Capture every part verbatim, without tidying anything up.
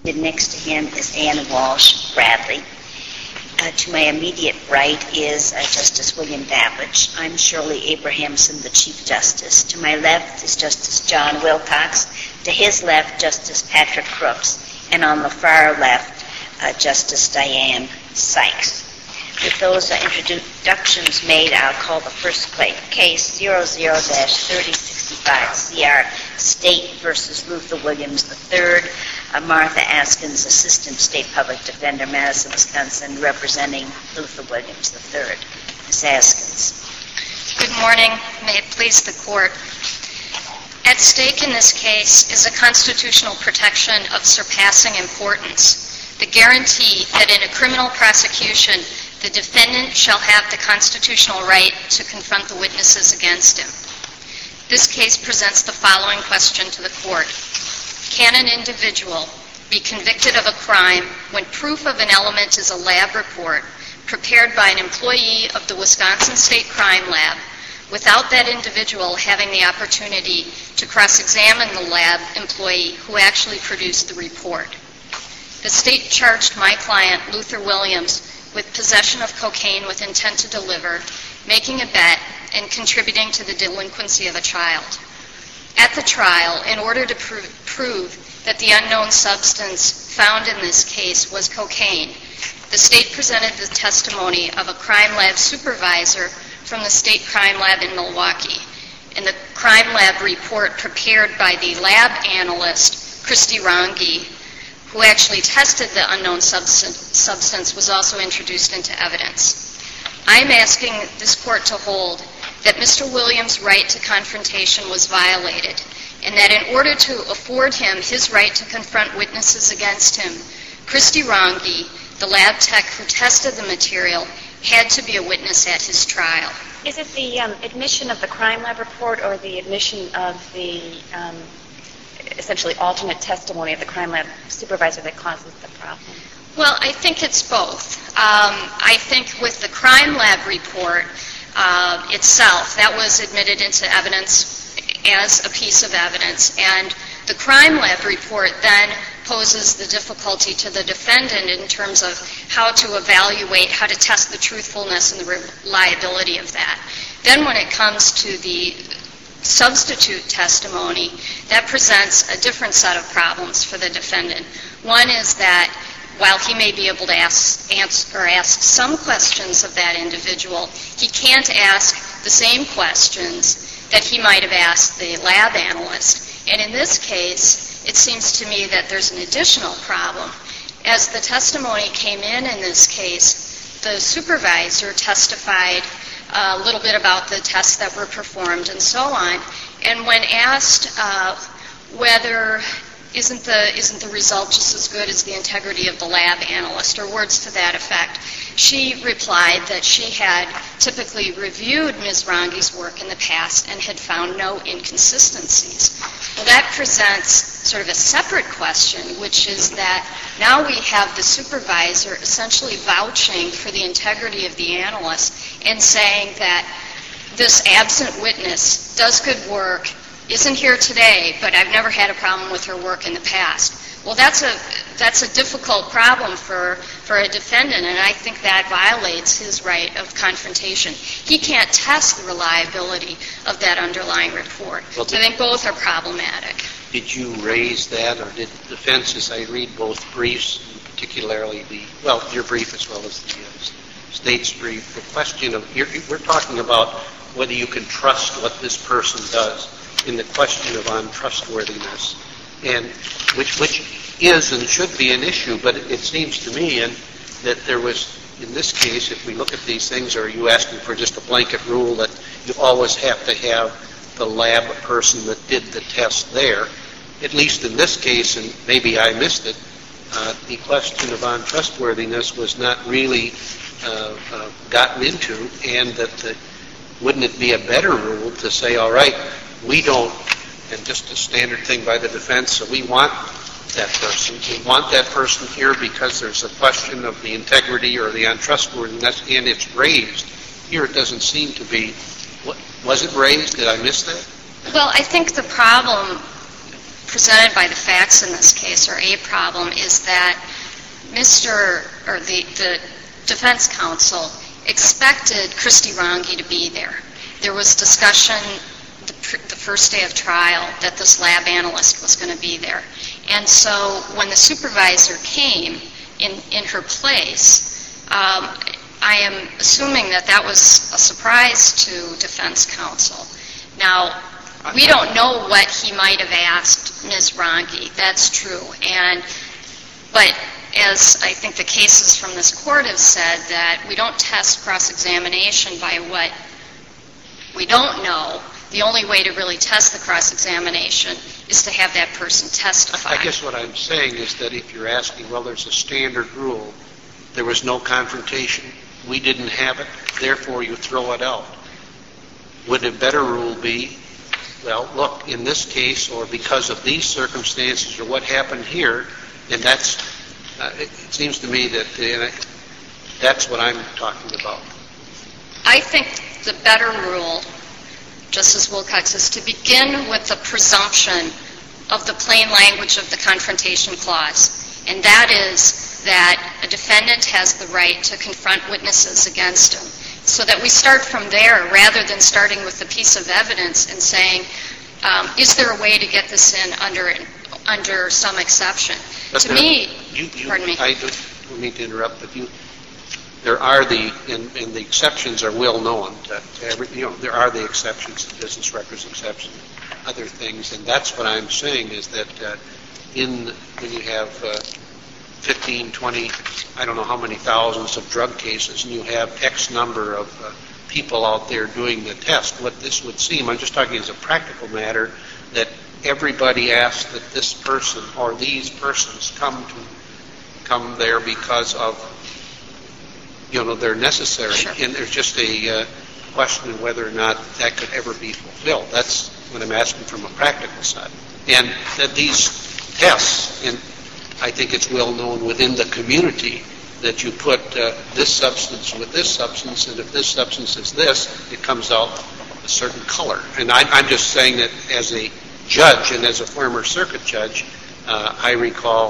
Next to him is Ann Walsh Bradley. Uh, to my immediate right is uh, Justice William Babbage. I'm Shirley Abrahamson, the Chief Justice. To my left is Justice John Wilcox. To his left, Justice Patrick Crooks. And on the far left, uh, Justice Diane Sykes. With those uh, introductions made, I'll call the first case zero zero dash thirty sixty-five C R State versus Luther Williams the third. Uh, Martha Askins, Assistant State Public Defender, Madison, Wisconsin, representing Luther Williams the third. Miz Askins. Good morning. May it please the Court. At stake in this case is a constitutional protection of surpassing importance, the guarantee that in a criminal prosecution, the defendant shall have the constitutional right to confront the witnesses against him. This case presents the following question to the Court. Can an individual be convicted of a crime when proof of an element is a lab report prepared by an employee of the Wisconsin State Crime Lab without that individual having the opportunity to cross-examine the lab employee who actually produced the report? The state charged my client, Luther Williams, with possession of cocaine with intent to deliver, making a bet, and contributing to the delinquency of a child. At the trial, in order to pro- prove that the unknown substance found in this case was cocaine, the state presented the testimony of a crime lab supervisor from the state crime lab in Milwaukee. In the crime lab report prepared by the lab analyst, Christy Rongi, who actually tested the unknown substance, substance was also introduced into evidence. I am asking this Court to hold that Mister Williams' right to confrontation was violated, and that in order to afford him his right to confront witnesses against him, Christy Rongi, the lab tech who tested the material, had to be a witness at his trial. Is it the um, admission of the crime lab report or the admission of the um, essentially alternate testimony of the crime lab supervisor that causes the problem? Well, I think it's both. Um, I think with the crime lab report uh, itself, that was admitted into evidence as a piece of evidence, and the crime lab report then poses the difficulty to the defendant in terms of how to evaluate, how to test the truthfulness and the reliability of that. Then when it comes to the substitute testimony, that presents a different set of problems for the defendant. One is that while he may be able to ask, answer, or ask some questions of that individual, he can't ask the same questions that he might have asked the lab analyst. And in this case, it seems to me that there's an additional problem. As the testimony came in in this case, the supervisor testified a little bit about the tests that were performed and so on. And when asked uh, whether isn't the isn't the result just as good as the integrity of the lab analyst, or words to that effect, she replied that she had typically reviewed Miz Rongi's work in the past and had found no inconsistencies. Well, that presents sort of a separate question, which is that now we have the supervisor essentially vouching for the integrity of the analyst and saying that this absent witness does good work, isn't here today, but I've never had a problem with her work in the past. Well, that's a that's a difficult problem for, for a defendant, and I think that violates his right of confrontation. He can't test the reliability of that underlying report. Well, so I think both are problematic. Did you raise that, or did the defense, as I read both briefs, particularly the, well, your brief as well as the uh, state's brief, the question of, you're, we're talking about whether you can trust what this person does in the question of untrustworthiness, and which which is and should be an issue, but it, it seems to me and that there was, in this case, if we look at these things, are you asking for just a blanket rule that you always have to have the lab person that did the test there? At least in this case, and maybe I missed it, uh, the question of untrustworthiness was not really uh, uh, gotten into, and that the, wouldn't it be a better rule to say, all right, we don't, and just a standard thing by the defense, so we want that person. We want that person here because there's a question of the integrity or the untrustworthiness, and it's raised. Here it doesn't seem to be. What, was it raised? Did I miss that? Well, I think the problem presented by the facts in this case, or a problem, is that Mister or the, the defense counsel expected Christy Ronge to be there. There was discussion the, the first day of trial that this lab analyst was going to be there. And so when the supervisor came in, in her place, um, I am assuming that that was a surprise to defense counsel. Now, we don't know what he might have asked Miz Ronge. That's true. And but as I think the cases from this court have said, that we don't test cross-examination by what we don't know. The only way to really test the cross-examination is to have that person testify. I guess what I'm saying is that if you're asking, well, there's a standard rule, there was no confrontation, we didn't have it, therefore you throw it out. Would a better rule be, well, look, in this case, or because of these circumstances, or what happened here, and that's, uh, it, it seems to me that uh, that's what I'm talking about. I think the better rule, Justice Wilcox, is to begin with the presumption of the plain language of the Confrontation Clause, and that is that a defendant has the right to confront witnesses against him, so that we start from there rather than starting with a piece of evidence and saying, um, is there a way to get this in under under some exception? But to there, me, you, you, pardon me. I don't mean to interrupt, but you, there are the, and, and the exceptions are well known. That every, you know, there are the exceptions, the business records exception, other things, and that's what I'm saying is that uh, in when you have uh, fifteen, twenty, I don't know how many thousands of drug cases, and you have X number of uh, people out there doing the test, what this would seem, I'm just talking as a practical matter, that everybody asks that this person or these persons come to come there because of, you know, they're necessary. Sure. And there's just a uh, question of whether or not that could ever be fulfilled. That's what I'm asking from a practical side. And that these tests, and I think it's well known within the community that you put uh, this substance with this substance, and if this substance is this, it comes out a certain color. And I, I'm just saying that as a judge and as a former circuit judge, uh, I recall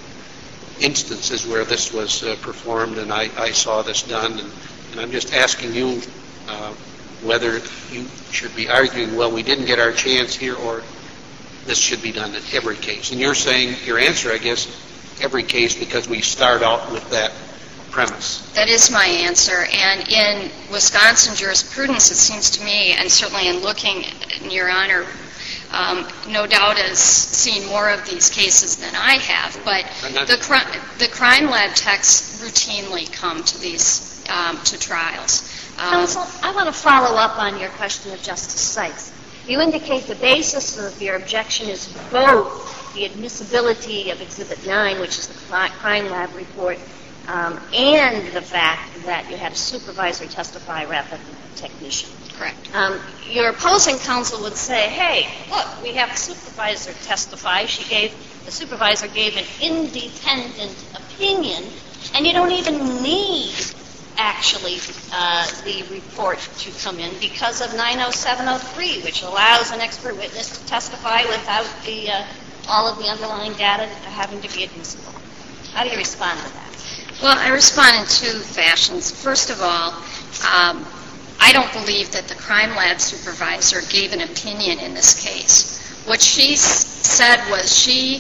instances where this was uh, performed, and I, I saw this done, and, and I'm just asking you uh, whether you should be arguing, well, we didn't get our chance here, or this should be done in every case. And you're saying, your answer, I guess, every case, because we start out with that premise. That is my answer. And in Wisconsin jurisprudence, it seems to me, and certainly in looking, Your Honor, um, no doubt has seen more of these cases than I have, but the, cri- the crime lab texts routinely come to these, um, to trials. Um, Counsel, I want to follow up on your question of Justice Sykes. You indicate the basis of your objection is both the admissibility of Exhibit nine, which is the crime lab report, um, and the fact that you had a supervisor testify rather than a technician. Correct. Um, your opposing counsel would say, hey, look, we have a supervisor testify. She gave, the supervisor gave an independent opinion, and you don't even need actually uh, the report to come in because of nine oh seven oh three, which allows an expert witness to testify without the uh, all of the underlying data having to be admissible. How do you respond to that? Well, I respond in two fashions. First of all, um, I don't believe that the crime lab supervisor gave an opinion in this case. What she s- said was she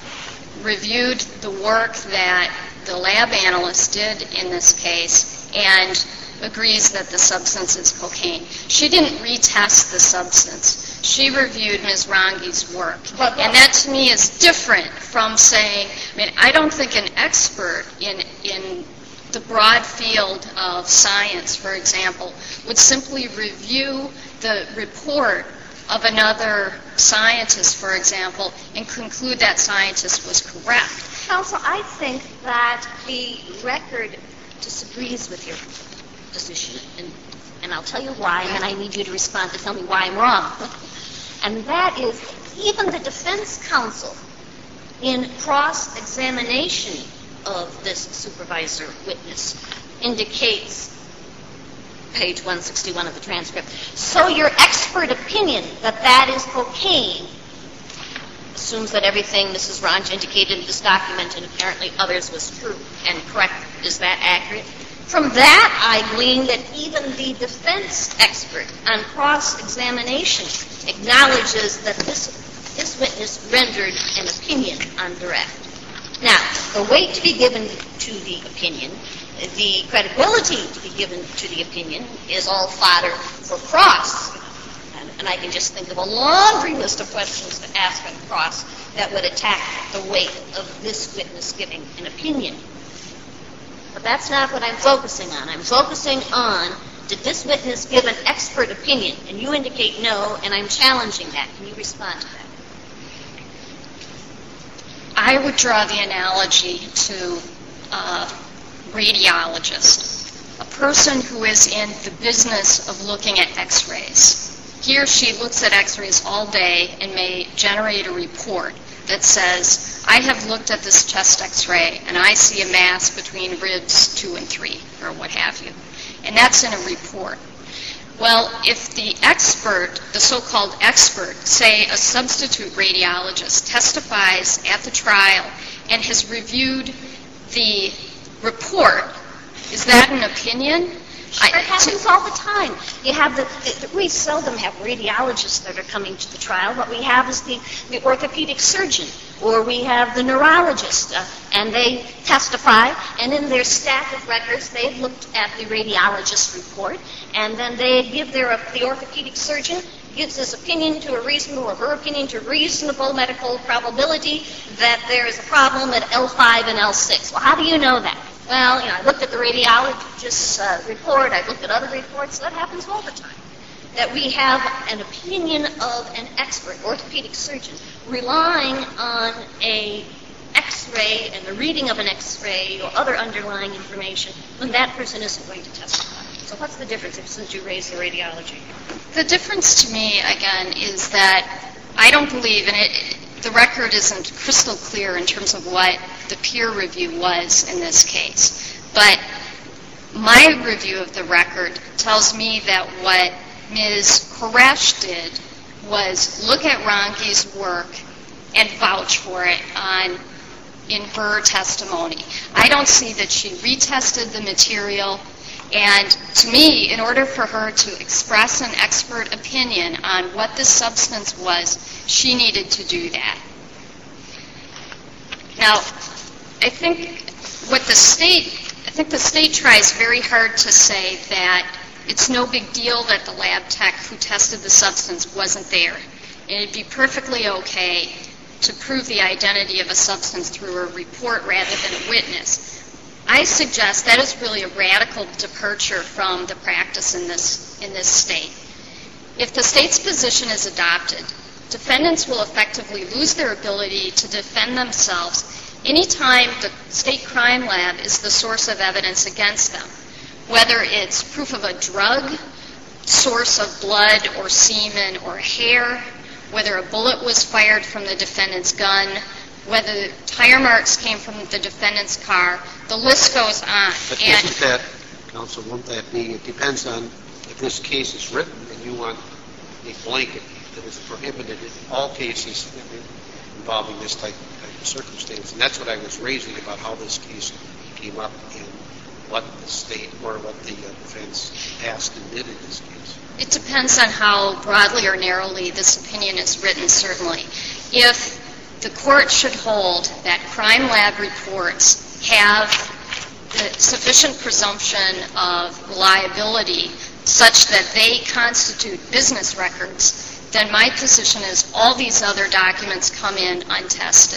reviewed the work that the lab analyst did in this case and agrees that the substance is cocaine. She didn't retest the substance. She reviewed Miz Ronge's work. And that to me is different from saying, I mean, I don't think an expert in in the broad field of science, for example, would simply review the report of another scientist, for example, and conclude that scientist was correct. Counsel, I think that the record disagrees with your position, and, and I'll tell you why, and then I need you to respond to tell me why I'm wrong. And that is, even the defense counsel, in cross-examination of this supervisor witness, indicates, page one sixty-one of the transcript, so your expert opinion that that is cocaine assumes that everything Missus Ranj indicated in this document and apparently others was true and correct. Is that accurate? From that, I glean that even the defense expert on cross-examination acknowledges that this, this witness rendered an opinion on direct. Now, the weight to be given to the opinion, the credibility to be given to the opinion is all fodder for cross. And, and I can just think of a laundry list of questions to ask on cross that would attack the weight of this witness giving an opinion. But that's not what I'm focusing on. I'm focusing on, did this witness give an expert opinion? And you indicate no, and I'm challenging that. Can you respond to that? I would draw the analogy to a radiologist, a person who is in the business of looking at x-rays. He or she looks at x-rays all day and may generate a report that says, I have looked at this chest x-ray and I see a mass between ribs two and three, or what have you. And that's in a report. Well, if the expert, the so-called expert, say a substitute radiologist, testifies at the trial and has reviewed the report, is that an opinion? It happens all the time. You have the, we seldom have radiologists that are coming to the trial. What we have is the, the orthopedic surgeon, or we have the neurologist, uh, and they testify, and in their stack of records, they've looked at the radiologist's report, and then they give their, the orthopedic surgeon gives his opinion to a reasonable, or her opinion to reasonable medical probability that there is a problem at L five and L six. Well, how do you know that? Well, you know, I looked at the radiologist's uh, report, I looked at other reports, that happens all the time. That we have an opinion of an expert, orthopedic surgeon, relying on a x-ray and the reading of an x-ray or other underlying information when that person isn't going to testify. So what's the difference if, since you raised the radiology? The difference to me, again, is that I don't believe, and it, the record isn't crystal clear in terms of what the peer review was in this case. But my review of the record tells me that what Miz Koresh did was look at Ronke's work and vouch for it on in her testimony. I don't see that she retested the material. And to me, in order for her to express an expert opinion on what the substance was, she needed to do that. Now, I think what the state, I think the state tries very hard to say that it's no big deal that the lab tech who tested the substance wasn't there. And it'd be perfectly okay to prove the identity of a substance through a report rather than a witness. I suggest that is really a radical departure from the practice in this in this state. If the state's position is adopted, defendants will effectively lose their ability to defend themselves anytime the state crime lab is the source of evidence against them, whether it's proof of a drug, source of blood or semen or hair, whether a bullet was fired from the defendant's gun, whether tire marks came from the defendant's car. The list goes on. But and isn't that, counsel, won't that mean it depends on if this case is written and you want a blanket that is prohibited in all cases involving this type, type of circumstance. And that's what I was raising about how this case came up and what the state or what the uh, defense asked and did in this case. It depends on how broadly or narrowly this opinion is written, certainly. If the court should hold that crime lab reports have the sufficient presumption of reliability such that they constitute business records, then my position is all these other documents come in untested.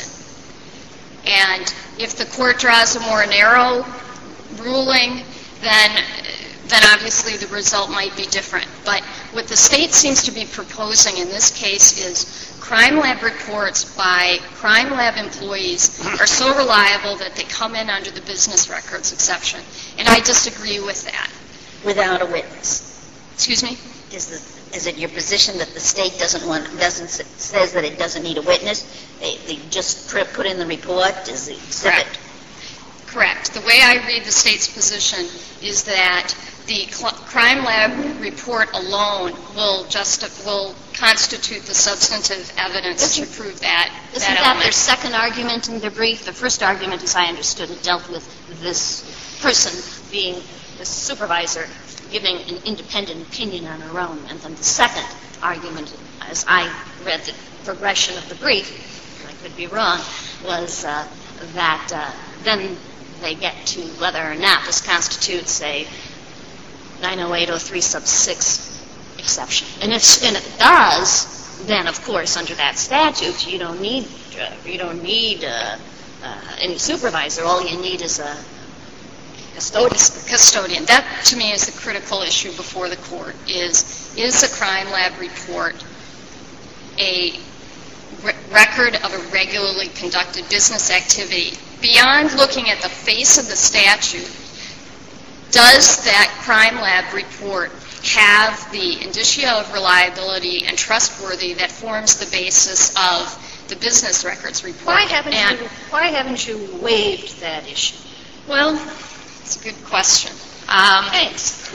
And if the court draws a more narrow ruling, then then obviously the result might be different. But what the state seems to be proposing in this case is crime lab reports by crime lab employees are so reliable that they come in under the business records exception. And I disagree with that. Without a witness. Excuse me? Is the, is it your position that the state doesn't want, doesn't, says that it doesn't need a witness? They, they just put in the report? Is the exhibit? Correct. Correct. The way I read the state's position is that the cl- crime lab report alone will just will constitute the substantive evidence to prove that, Isn't that that element. their second argument in their brief? The first argument, as I understood it, dealt with this person being the supervisor giving an independent opinion on her own. And then the second argument, as I read the progression of the brief, I could be wrong, was uh, that uh, then they get to whether or not this constitutes a nine oh eight oh three sub six exception. And if and it does, then of course under that statute you don't need uh, you don't need uh, uh, any supervisor. All you need is a custodian. Custodian. That, to me, is the critical issue before the court, is, is a crime lab report a re- record of a regularly conducted business activity? Beyond looking at the face of the statute, does that crime lab report have the indicia of reliability and trustworthy that forms the basis of the business records report? Why haven't and, you Why haven't you waived that issue? Well, it's a good question. Um, Thanks.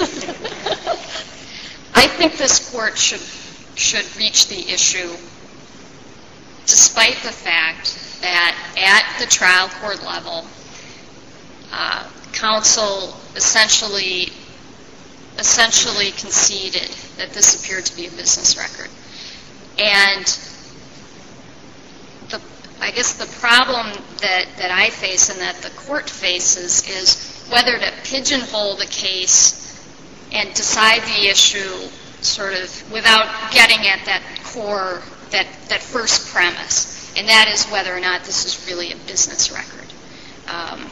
I think this court should should reach the issue, despite the fact that at the trial court level, uh, counsel essentially essentially conceded that this appeared to be a business record, and the I guess the problem that, that I face and that the court faces is whether to pigeonhole the case and decide the issue sort of without getting at that core, that, that first premise, and that is whether or not this is really a business record. Um,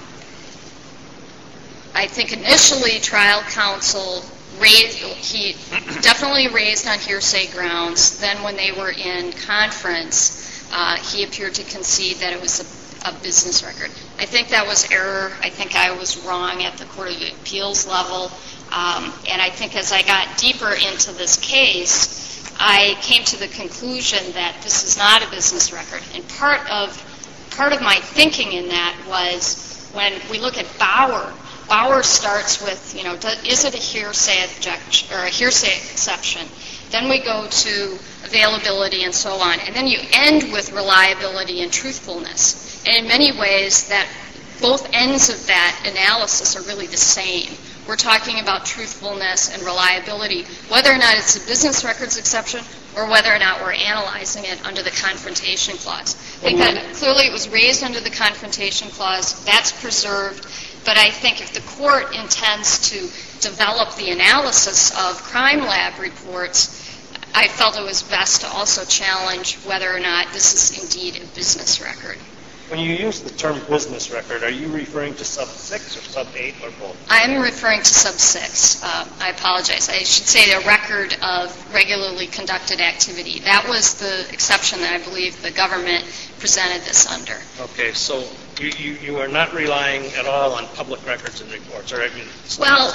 I think initially trial counsel raised, he definitely raised on hearsay grounds. Then when they were in conference, uh, he appeared to concede that it was a a business record. I think that was error. I think I was wrong at the Court of Appeals level. Um, and I think as I got deeper into this case, I came to the conclusion that this is not a business record. And part of part of my thinking in that was when we look at Bauer, Bauer starts with, you know, does, is it a hearsay objection or a hearsay exception? Then we go to availability and so on. And then you end with reliability and truthfulness. And in many ways, that both ends of that analysis are really the same. We're talking about truthfulness and reliability, whether or not it's a business records exception or whether or not we're analyzing it under the Confrontation Clause. I think that clearly it was raised under the Confrontation Clause. That's preserved. But I think if the court intends to develop the analysis of crime lab reports, I felt it was best to also challenge whether or not this is indeed a business record. When you use the term business record, are you referring to sub six or sub eight or both? I'm referring to sub six. Uh, I apologize. I should say a record of regularly conducted activity. That was the exception that I believe the government presented this under. Okay, so you, you, you are not relying at all on public records and reports, or I mean, well,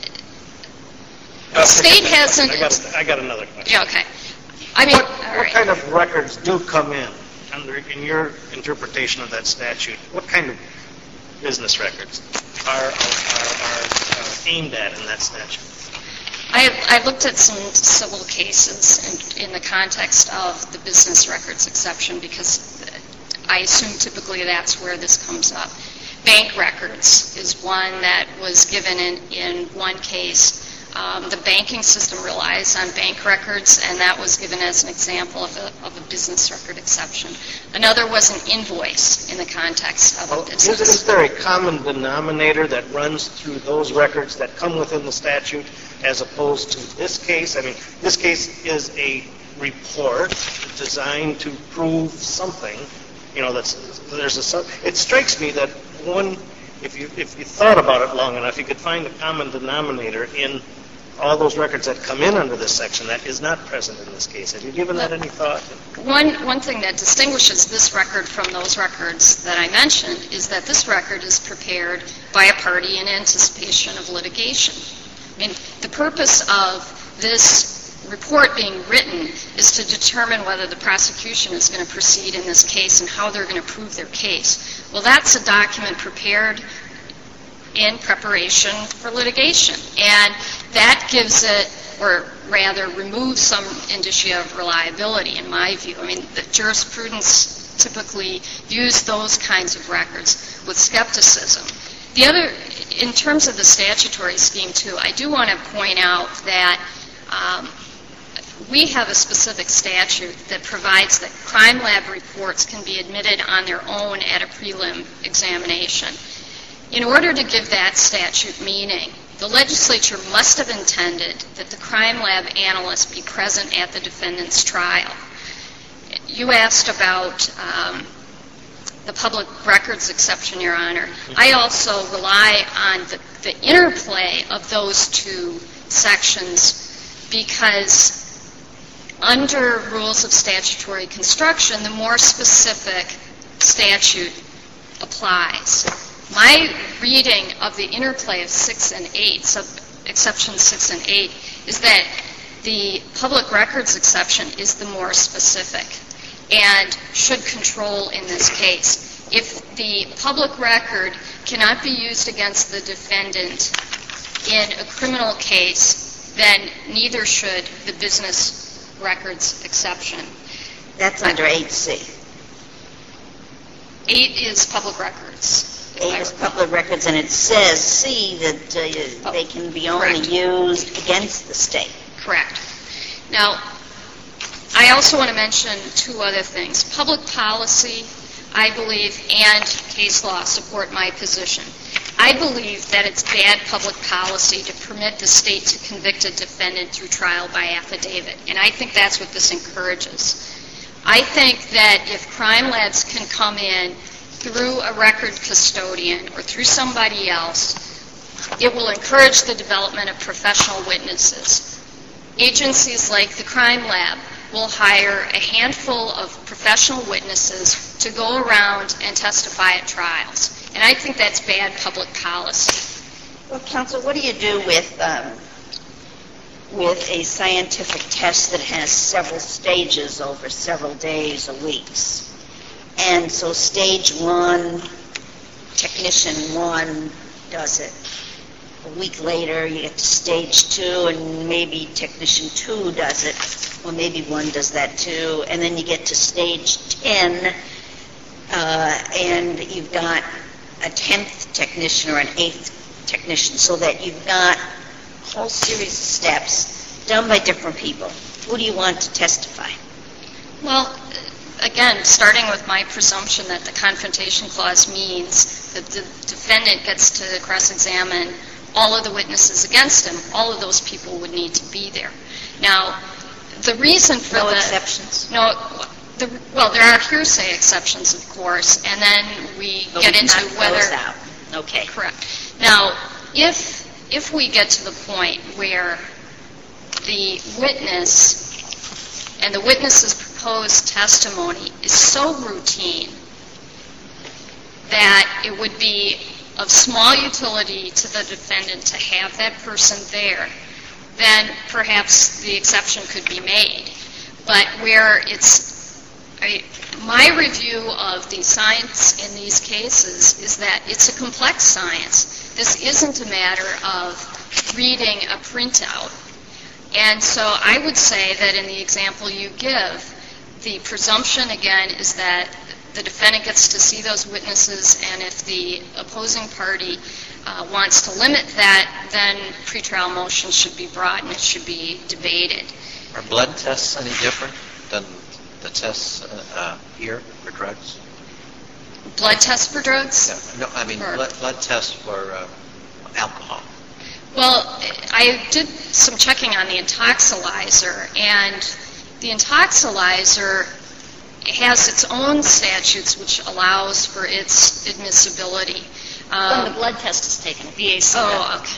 the state hasn't. I got, I got another question. Yeah, okay. I mean, what, all what right. kind of records do come in under, in your interpretation of that statute? What kind of business records are, are, are, are aimed at in that statute? I, I looked at some civil cases in, in the context of the business records exception because I assume typically that's where this comes up. Bank records is one that was given in, in one case. Um, the banking system relies on bank records, and that was given as an example of a, of a business record exception. Another was an invoice in the context of well, a business. Is there a common denominator that runs through those records that come within the statute as opposed to this case? I mean, this case is a report designed to prove something. You know, that's there's a. It strikes me that one, if you if you thought about it long enough, you could find a common denominator in all those records that come in under this section that is not present in this case. Have you given that any thought? One, one thing that distinguishes this record from those records that I mentioned is that this record is prepared by a party in anticipation of litigation. I mean, the purpose of this report being written is to determine whether the prosecution is going to proceed in this case and how they're going to prove their case. Well, that's a document prepared in preparation for litigation. And that gives it or rather remove some indicia of reliability, in my view. I mean, the jurisprudence typically views those kinds of records with skepticism. The other, in terms of the statutory scheme, too, I do want to point out that um, we have a specific statute that provides that crime lab reports can be admitted on their own at a prelim examination. In order to give that statute meaning, the legislature must have intended that the crime lab analyst be present at the defendant's trial. You asked about um, the public records exception, Your Honor. I also rely on the, the interplay of those two sections because under rules of statutory construction, the more specific statute applies. My reading of the interplay of six and eight, sub exception six and eight, is that the public records exception is the more specific and should control in this case. If the public record cannot be used against the defendant in a criminal case, then neither should the business records exception. That's under eight C. eight is public records. eight is public records, and it says C that uh, Oh, they can be only correct. used against the state. Correct. Now, I also want to mention two other things. Public policy, I believe, and case law support my position. I believe that it's bad public policy to permit the state to convict a defendant through trial by affidavit, and I think that's what this encourages. I think that if crime labs can come in through a record custodian or through somebody else, it will encourage the development of professional witnesses. Agencies like the crime lab will hire a handful of professional witnesses to go around and testify at trials. And I think that's bad public policy. Well, counsel, what do you do with um, with a scientific test that has several stages over several days or weeks? And so stage one, technician one does it. A week later, you get to stage two, and maybe technician two does it, or maybe one does that too. And then you get to stage ten, uh, and you've got a tenth technician or an eighth technician, so that you've got a whole series of steps done by different people. Who do you want to testify? Well, again, starting with my presumption that the Confrontation Clause means that the defendant gets to cross-examine all of the witnesses against him, all of those people would need to be there. Now, the reason for No the... exceptions? No, the, well, there are hearsay exceptions, of course, and then we But get we into knock whether... those out. Okay. Correct. Now, if if we get to the point where the witness and the witness's proposed testimony is so routine that it would be of small utility to the defendant to have that person there, then perhaps the exception could be made. But where it's, I, my review of the science in these cases is that it's a complex science. This isn't a matter of reading a printout. And so I would say that in the example you give, the presumption, again, is that the defendant gets to see those witnesses, and if the opposing party uh, wants to limit that, then pretrial motions should be brought and it should be debated. Are blood tests any different than the tests uh, uh, here for drugs? Blood tests for drugs? Yeah. No, I mean For- blood, blood tests for uh, alcohol. Well, I did some checking on the intoxilizer, and the intoxilizer has its own statutes which allows for its admissibility. Um, When the blood test is taken, B A C. Oh, okay.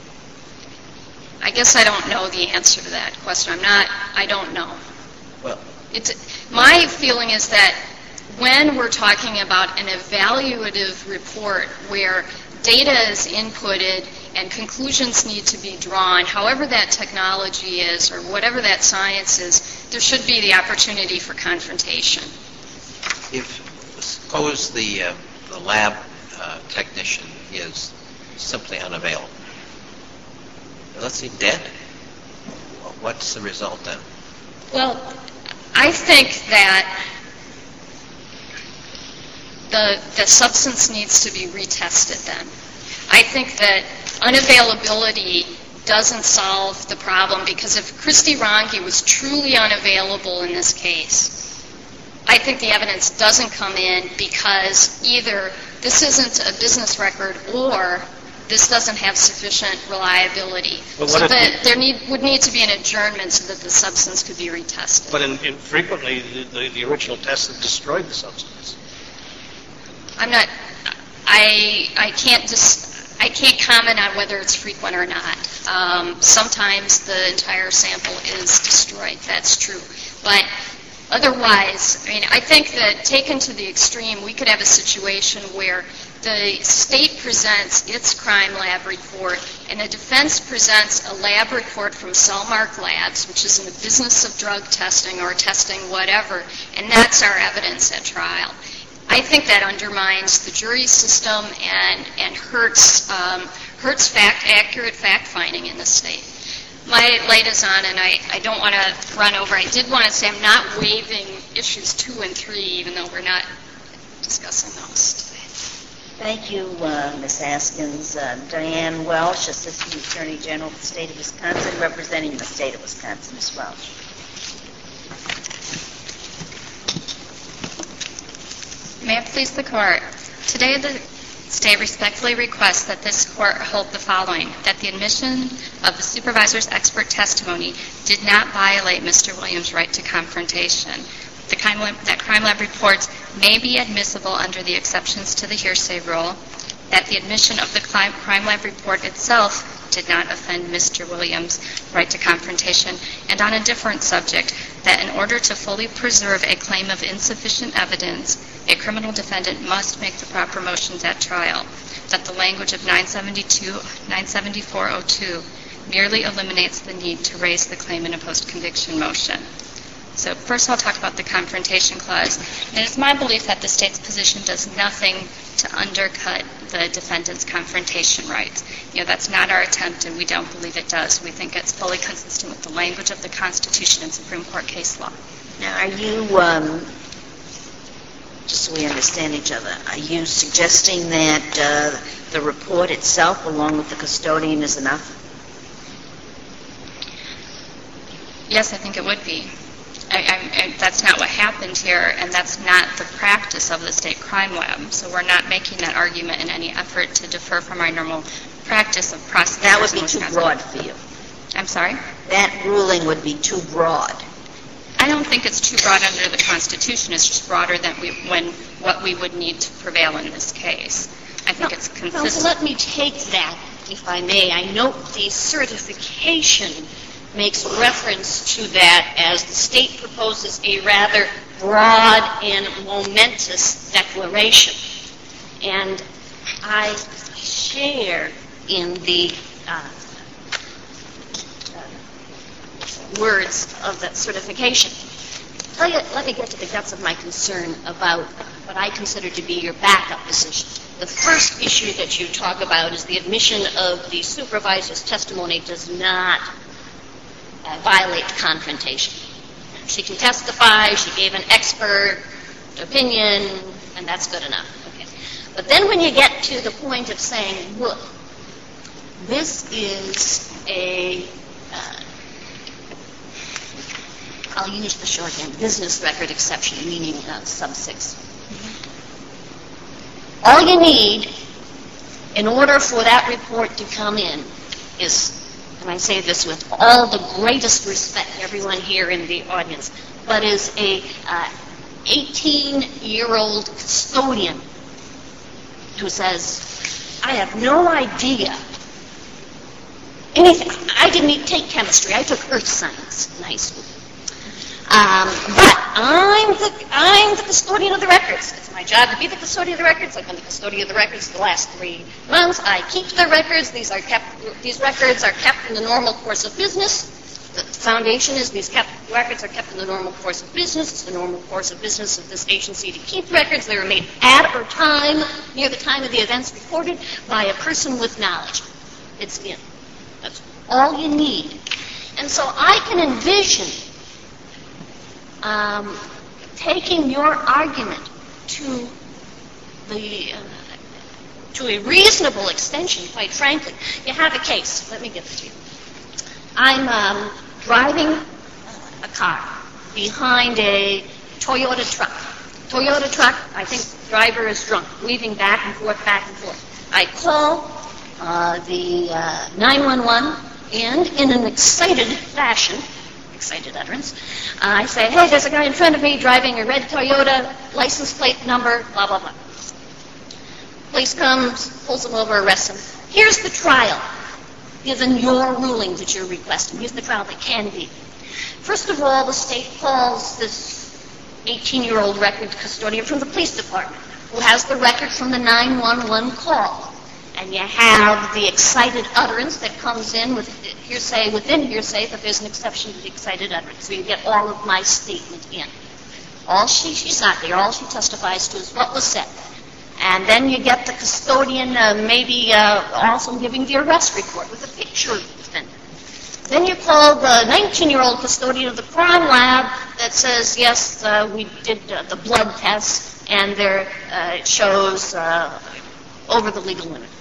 I guess I don't know the answer to that question. I'm not, I don't know. Well, It's, my feeling is that when we're talking about an evaluative report where data is inputted and conclusions need to be drawn, however that technology is or whatever that science is, there should be the opportunity for confrontation. if suppose the uh, the lab uh, technician is simply unavailable. Let's say dead. what's the result then? Well, I think that the the substance needs to be retested then. I think that unavailability doesn't solve the problem, because if Christy Ronge was truly unavailable in this case, I think the evidence doesn't come in because either this isn't a business record or this doesn't have sufficient reliability. But so what that if- there need, would need to be an adjournment so that the substance could be retested. But in, in frequently, the, the, the original tests have destroyed the substance. I'm not, I, I can't dis, I can't comment on whether it's frequent or not. Um, sometimes the entire sample is destroyed, that's true. But otherwise, I mean, I think that taken to the extreme, we could have a situation where the state presents its crime lab report and the defense presents a lab report from Cellmark Labs, which is in the business of drug testing or testing whatever, and that's our evidence at trial. I think that undermines the jury system and, and hurts, um, hurts fact, accurate fact-finding in the state. My light is on, and I, I don't want to run over. I did want to say I'm not waiving issues two and three, even though we're not discussing those today. Thank you, uh, Miz Askins. Uh, Diane Welsh, Assistant Attorney General of the State of Wisconsin, representing the State of Wisconsin as well. May it please the Court. Today the State respectfully requests that this Court hold the following: that the admission of the supervisor's expert testimony did not violate Mister Williams' right to confrontation. The crime lab, that crime lab reports may be admissible under the exceptions to the hearsay rule, that the admission of the crime, crime lab report itself did not offend Mister Williams' right to confrontation, and on a different subject, that in order to fully preserve a claim of insufficient evidence, a criminal defendant must make the proper motions at trial, that the language of nine seventy-two, nine seventy-four oh two merely eliminates the need to raise the claim in a post-conviction motion. So first I'll talk about the Confrontation Clause. And it's my belief that the State's position does nothing to undercut the defendant's confrontation rights. You know, that's not our attempt, and we don't believe it does. We think it's fully consistent with the language of the Constitution and Supreme Court case law. Now, are you, um, just so we understand each other, are you suggesting that uh, the report itself, along with the custodian, is enough? Yes, I think it would be. I, I, I, that's not what happened here, and that's not the practice of the State Crime Lab. So we're not making that argument in any effort to defer from our normal practice of prosecutors. That would be too broad for you. I'm sorry? That ruling would be too broad. I don't think it's too broad under the Constitution. It's just broader than we, when what we would need to prevail in this case. I think now, it's consistent. Counsel, let me take that, if I may. I note the certification makes reference to that as the State proposes a rather broad and momentous declaration. And I share in the uh, uh, words of that certification. Let me, let me get to the guts of my concern about what I consider to be your backup decision. The first issue that you talk about is the admission of the supervisor's testimony does not Uh, violate the confrontation. She can testify, she gave an expert opinion, and that's good enough. Okay. But then when you get to the point of saying, look, this is a, uh, I'll use the shorthand, business record exception, meaning uh, sub six. All you need in order for that report to come in is, and I say this with all the greatest respect, everyone here in the audience, but is a uh, eighteen-year-old custodian who says, I have no idea anything. I didn't even take chemistry. I took earth science in high school. Um, but I'm the, I'm the custodian of the records. It's my job to be the custodian of the records. I've been the custodian of the records for the last three months. I keep the records. These are kept. These records are kept in the normal course of business. The foundation is these kept, records are kept in the normal course of business. It's the normal course of business of this agency to keep records. They were made at or time, near the time of the events recorded, by a person with knowledge. It's in. That's all you need. And so I can envision um, taking your argument to the uh, to a reasonable extension, quite frankly. You have a case. Let me give it to you. I'm um, driving a car behind a Toyota truck. Toyota truck, I think the driver is drunk, weaving back and forth, back and forth. I call uh, the uh, nine one one, and in an excited fashion, excited utterance, uh, I say, hey, there's a guy in front of me driving a red Toyota, license plate number, blah, blah, blah. Police comes, pulls him over, arrests him. Here's the trial, given your ruling that you're requesting. Here's the trial that can be. First of all, the state calls this eighteen-year-old record custodian from the police department who has the record from the nine one one call. And you have the excited utterance that comes in with hearsay within hearsay, but there's an exception to the excited utterance. So you get all of my statement in. All she, she's not there. All she testifies to is what was said. And then you get the custodian uh, maybe uh, also giving the arrest report with a picture of the defendant. Then you call the nineteen-year-old custodian of the crime lab that says, yes, uh, we did uh, the blood test, and there uh, it shows uh, over the legal limit.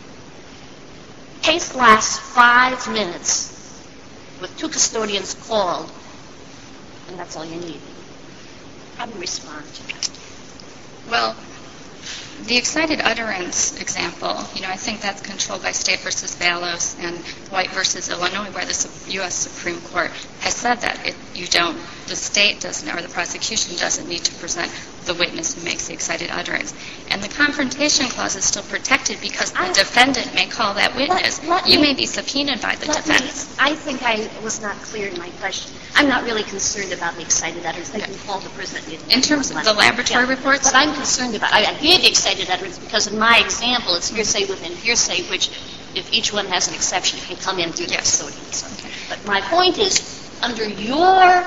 Case lasts five minutes with two custodians called, and that's all you need. How do you respond to that? Well, the excited utterance example, you know, I think that's controlled by State versus Ballos and White versus Illinois, where the U S Supreme Court has said that it, you don't, the state doesn't, or the prosecution doesn't need to present the witness who makes the excited utterance. And the confrontation clause is still protected because the I, defendant may call that witness. Let, let you me, may be subpoenaed by the defense. Me, I think I was not clear in my question. I'm not really concerned about the excited utterance. They no. can call the person. In terms of the laboratory yeah. reports? But I'm concerned about, I, I gave the excited utterance because in my example, it's hearsay within hearsay, which if each one has an exception, can come in through the yes. custodian. So. Okay. But my point is, under your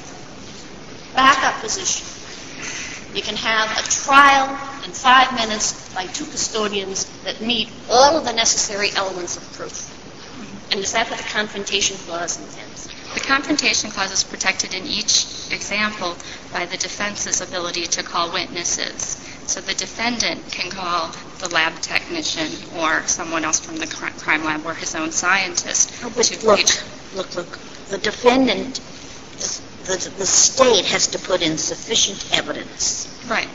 backup position, you can have a trial in five minutes by two custodians that meet all of the necessary elements of proof. Mm-hmm. And is that what the confrontation clause intends? The confrontation clause is protected in each example by the defense's ability to call witnesses. So the defendant can call the lab technician or someone else from the crime lab or his own scientist. Oh, but to look, reach. look, look. The defendant, the, the state has to put in sufficient evidence. Right.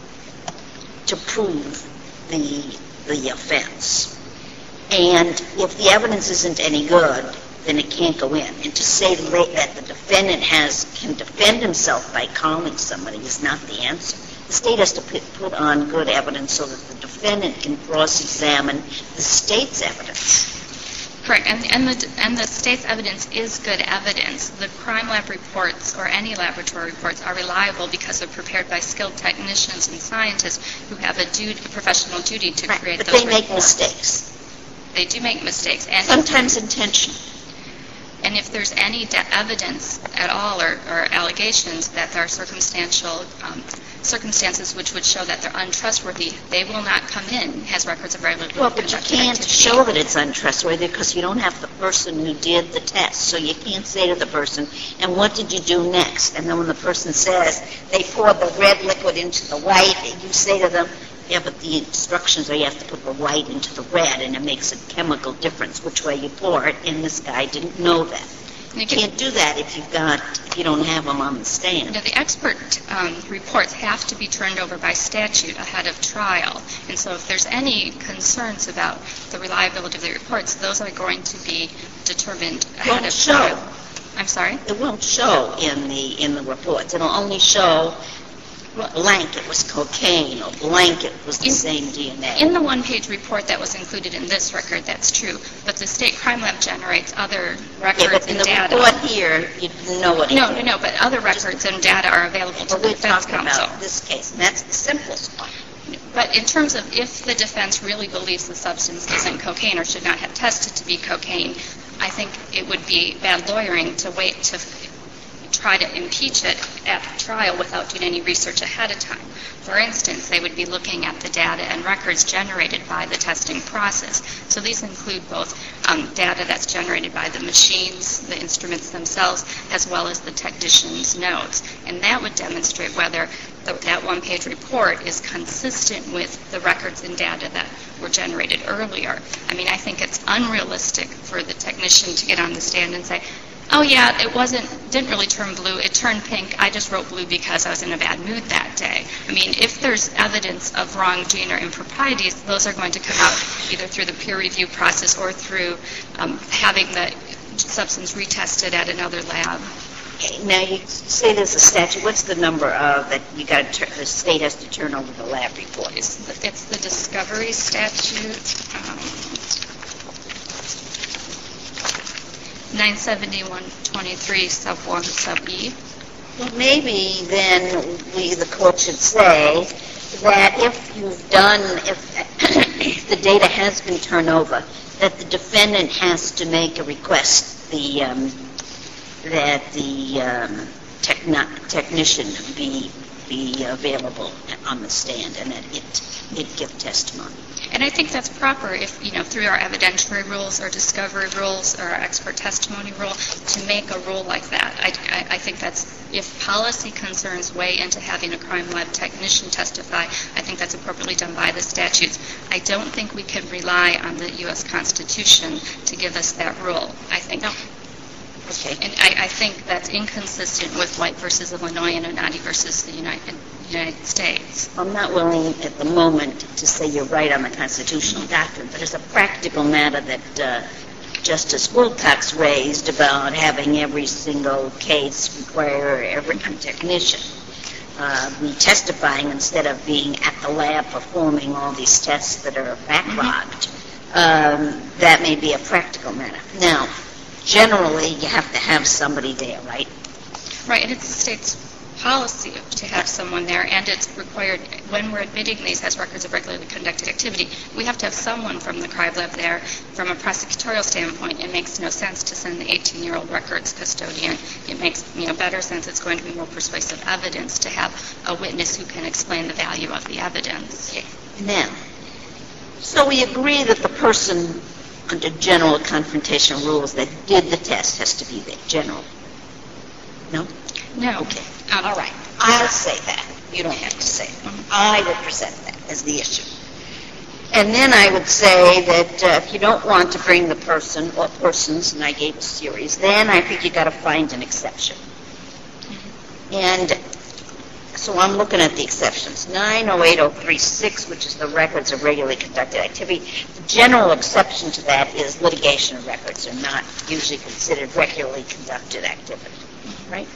To prove the the offense. And if the evidence isn't any good, then it can't go in. And to say that the defendant has can defend himself by calling somebody is not the answer. The state has to put, put on good evidence so that the defendant can cross-examine the state's evidence. Correct, and, and, the, and the state's evidence is good evidence. The crime lab reports or any laboratory reports are reliable because they're prepared by skilled technicians and scientists who have a, duty, a professional duty to right, create but those they make reports. mistakes. They do make mistakes. And sometimes intentional. And if there's any de- evidence at all or, or allegations that there are circumstantial um, circumstances which would show that they're untrustworthy, they will not come in as records of regularly Well, but you can't activity. show that it's untrustworthy because you don't have the person who did the test. So you can't say to the person, and what did you do next? And then when the person says they poured the red liquid into the white, you say to them, yeah, but the instructions are you have to put the white into the red, and it makes a chemical difference which way you pour it, and this guy didn't know that. You can't do that if you've got, if you don't have them on the stand. Now, the expert um, reports have to be turned over by statute ahead of trial, and so if there's any concerns about the reliability of the reports, those are going to be determined ahead of show. trial. I'm sorry? It won't show in the in the reports. It'll only show blank it was cocaine or blank it was the in, same D N A. In the one-page report that was included in this record, that's true. But the state crime lab generates other records yeah, but and in the data. report here, you know what it No, is. no, no, but other records and data are available to the defense counsel. We're talking about this case, and that's the simplest one. But in terms of if the defense really believes the substance isn't cocaine or should not have tested to be cocaine, I think it would be bad lawyering to wait to try to impeach it at trial without doing any research ahead of time. For instance, they would be looking at the data and records generated by the testing process. So these include both um, data that's generated by the machines, the instruments themselves, as well as the technician's notes. And that would demonstrate whether the, that one-page report is consistent with the records and data that were generated earlier. I mean, I think it's unrealistic for the technician to get on the stand and say, oh yeah, it wasn't, didn't really turn blue, it turned pink, I just wrote blue because I was in a bad mood that day. I mean, if there's evidence of wrongdoing or improprieties, those are going to come out either through the peer review process or through um, having the substance retested at another lab. Okay, now you say there's a statute. What's the number of that you got? To, the state has to turn over the lab report. It's the, it's the discovery statute. Um, nine seventy-one twenty-three sub one sub E. Well, maybe then we, the court should say that if you've done, if, if the data has been turned over, that the defendant has to make a request the um, that the um, techni- technician be be available on the stand and that it it give testimony. And I think that's proper if, you know, through our evidentiary rules, our discovery rules, or our expert testimony rule, to make a rule like that. I, I, I think that's, if policy concerns weigh into having a crime lab technician testify, I think that's appropriately done by the statutes. I don't think we can rely on the U S Constitution to give us that rule. I think... No. Okay. And I, I think that's inconsistent with White versus Illinois and Onati versus the United, United States. I'm not willing at the moment to say you're right on the constitutional doctrine, but as a practical matter that uh, Justice Wilcox raised about having every single case require every technician uh, be testifying instead of being at the lab performing all these tests that are backlogged, mm-hmm. um, that may be a practical matter. Now, generally, you have to have somebody there, right? Right, and it's the state's policy to have someone there, and it's required when we're admitting these as records of regularly conducted activity. We have to have someone from the crime lab there. From a prosecutorial standpoint, it makes no sense to send the eighteen-year-old records custodian. It makes, you know, better sense. It's going to be more persuasive evidence to have a witness who can explain the value of the evidence. Okay. Now, so we agree that the person under general confrontation rules that did the test has to be there, general. No? No. Okay. Um, All right. I'll say that. You don't have to say it. Mm-hmm. I will present that as the issue. And then I would say that uh, if you don't want to bring the person or persons, and I gave a series, then I think you've got to find an exception. Mm-hmm. And so I'm looking at the exceptions. nine oh eight oh three six, which is the records of regularly conducted activity. The general exception to that is litigation records are not usually considered regularly conducted activity. Right?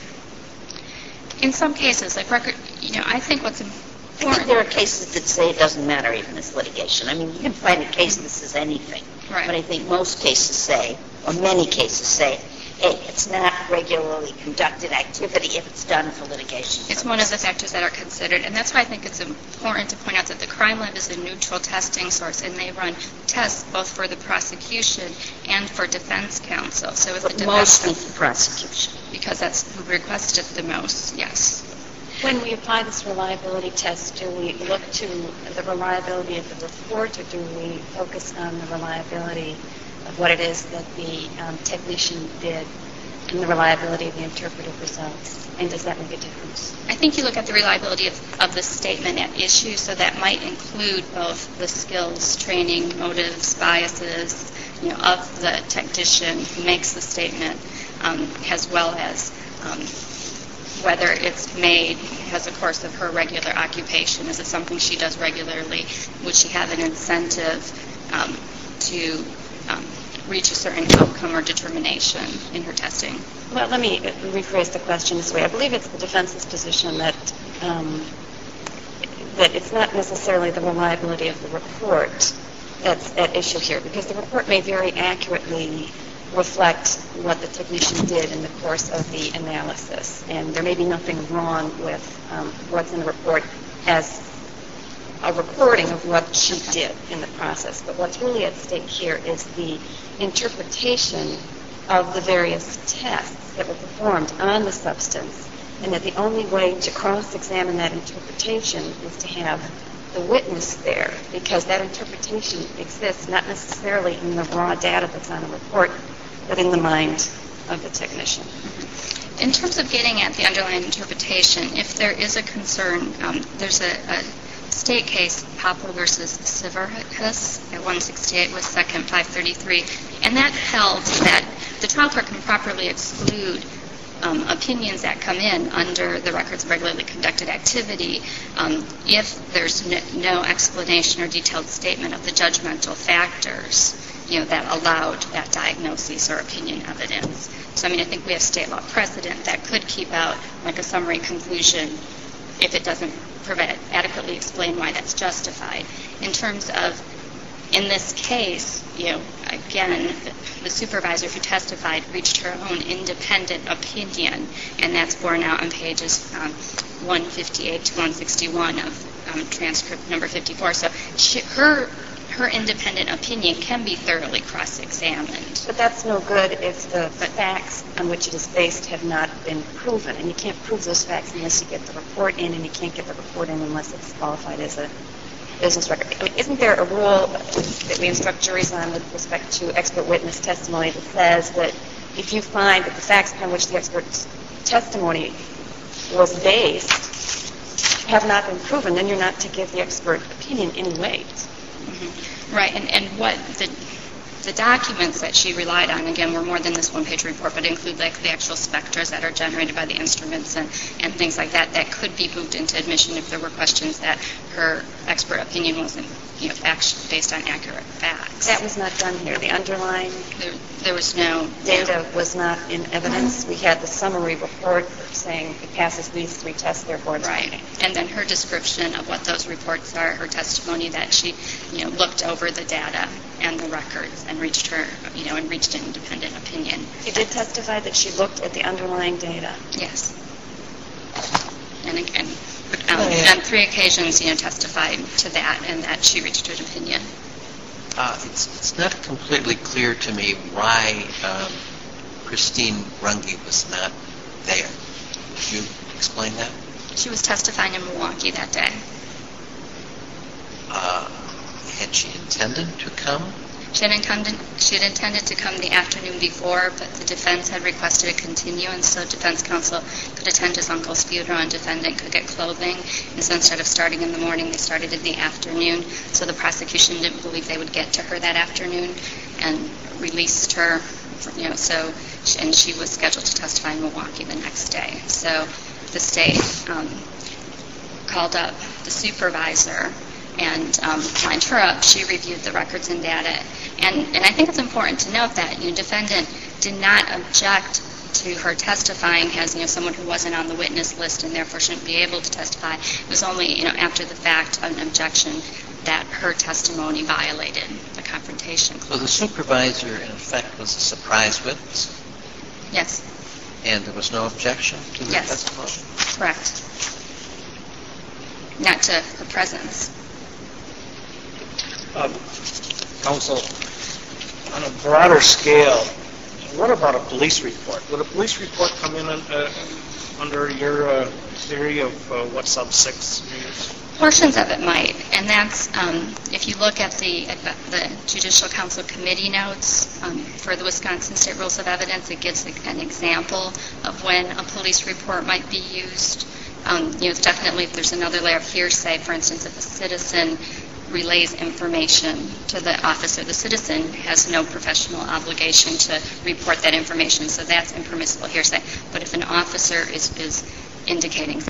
In some cases, like record, you know, I think what's I important... think there are cases that say it doesn't matter even as litigation. I mean, you can find a case that says anything. Right. But I think most cases say, or many cases say, hey, it's not regularly conducted activity if it's done for litigation. It's one of the factors that are considered, and that's why I think it's important to point out that the crime lab is a neutral testing source, and they run tests both for the prosecution and for defense counsel. So if But the mostly defense, for prosecution. because that's who requested the most, yes. When we apply this reliability test, do we look to the reliability of the report, or do we focus on the reliability of what it is that the um, technician did and the reliability of the interpretive results? And does that make a difference? I think you look at the reliability of, of the statement at issue, so that might include both the skills, training, motives, biases, you know, of the technician who makes the statement, um, as well as um, whether it's made as a course of her regular occupation. Is it something she does regularly? Would she have an incentive um, to um, reach a certain outcome or determination in her testing? Well, let me rephrase the question this way. I believe it's the defense's position that um, that it's not necessarily the reliability of the report that's at issue here, because the report may very accurately reflect what the technician did in the course of the analysis, and there may be nothing wrong with um, what's in the report as a recording of what she did in the process. But what's really at stake here is the interpretation of the various tests that were performed on the substance, and that the only way to cross-examine that interpretation is to have the witness there, because that interpretation exists not necessarily in the raw data that's on the report, but in the mind of the technician. In terms of getting at the underlying interpretation, if there is a concern, um, there's a, a state case, Poplar versus Severus at one sixty-eight with Second five thirty-three, and that held that the trial court can properly exclude um, opinions that come in under the records of regularly conducted activity um, if there's no, no explanation or detailed statement of the judgmental factors, you know, that allowed that diagnosis or opinion evidence. So, I mean, I think we have state law precedent that could keep out like a summary conclusion if it doesn't provide, adequately explain why that's justified. In terms of, in this case, you know, again, the, the supervisor who testified reached her own independent opinion, and that's borne out on pages um, one fifty-eight to one sixty-one of um, transcript number fifty-four. So she, her her independent opinion can be thoroughly cross-examined. But that's no good if the facts on which it is based have not been proven. And you can't prove those facts unless you get the report in, and you can't get the report in unless it's qualified as a business record. I mean, isn't there a rule that we instruct juries on with respect to expert witness testimony that says that if you find that the facts upon which the expert's testimony was based have not been proven, then you're not to give the expert opinion any weight? Mm-hmm. Right, and, and what the the documents that she relied on, again, were more than this one-page report, but include like the actual spectras that are generated by the instruments and, and things like that that could be moved into admission if there were questions that her expert opinion wasn't, you know, actually based on accurate facts. That was not done here. The underlying there, there was no data was not in evidence. We had the summary report saying it passes these three tests, therefore it's right. finding. And then her description of what those reports are, her testimony that she, you know, looked over the data and the records and reached her, you know, and reached an independent opinion. She did testify that she looked at the underlying data. Yes. And again, um, on three occasions, you know, testified to that and that she reached an opinion. Uh, it's, it's not completely clear to me why um, Christine Runge was not there. Could you explain that? She was testifying in Milwaukee that day. Uh, had she intended to come? She had, intended, she had intended to come the afternoon before, but the defense had requested a continuance, so defense counsel could attend his uncle's funeral and defendant could get clothing. And so instead of starting in the morning, they started in the afternoon. So the prosecution didn't believe they would get to her that afternoon and released her. You know, so and she was scheduled to testify in Milwaukee the next day. So the state um, called up the supervisor and um, lined her up. She reviewed the records and data. And, and I think it's important to note that, you know, defendant did not object to her testifying as, you know, someone who wasn't on the witness list and therefore shouldn't be able to testify. It was only, you know, after the fact an objection that her testimony violated the confrontation clause. So the supervisor, in effect, was a surprise witness? Yes. And there was no objection to the yes. testimony? Correct. Not to her presence. Um, counsel, on a broader scale, what about a police report? Would a police report come in uh, under your uh, theory of uh, what sub six means? Portions of it might, and that's um, if you look at the at the Judicial Council committee notes um, for the Wisconsin State Rules of Evidence, it gives an example of when a police report might be used. Um, you know, definitely if there's another layer of hearsay, for instance, if a citizen relays information to the officer, the citizen has no professional obligation to report that information, so that's impermissible hearsay. But if an officer is, is indicating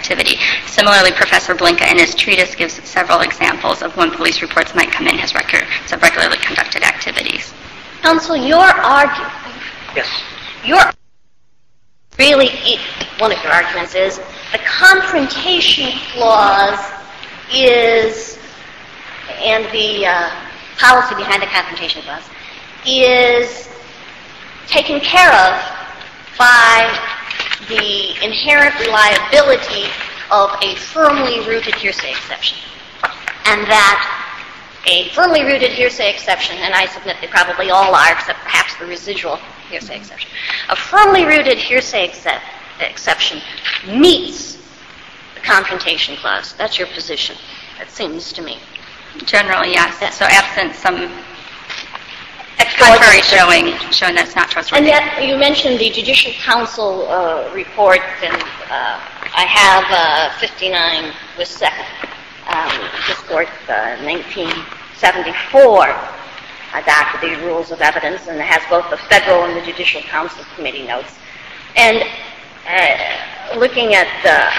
activity. Similarly, Professor Blinka in his treatise gives several examples of when police reports might come in his records of regularly conducted activities. Counsel, your argument, Yes. your really, one of your arguments is the confrontation clause is, and the uh, policy behind the confrontation clause, is taken care of by the inherent reliability of a firmly rooted hearsay exception. And that a firmly rooted hearsay exception, and I submit they probably all are, except perhaps the residual hearsay exception, a firmly rooted hearsay except, exception meets the confrontation clause. That's your position, it seems to me. Generally, yes. So absent some contrary showing, showing that it's not trustworthy. And yet, you mentioned the Judicial Council uh, report, and uh, I have uh, fifty-nine with second. Um, this court, uh, nineteen seventy-four, adopted the rules of evidence, and it has both the federal and the Judicial Council committee notes. And uh, looking at the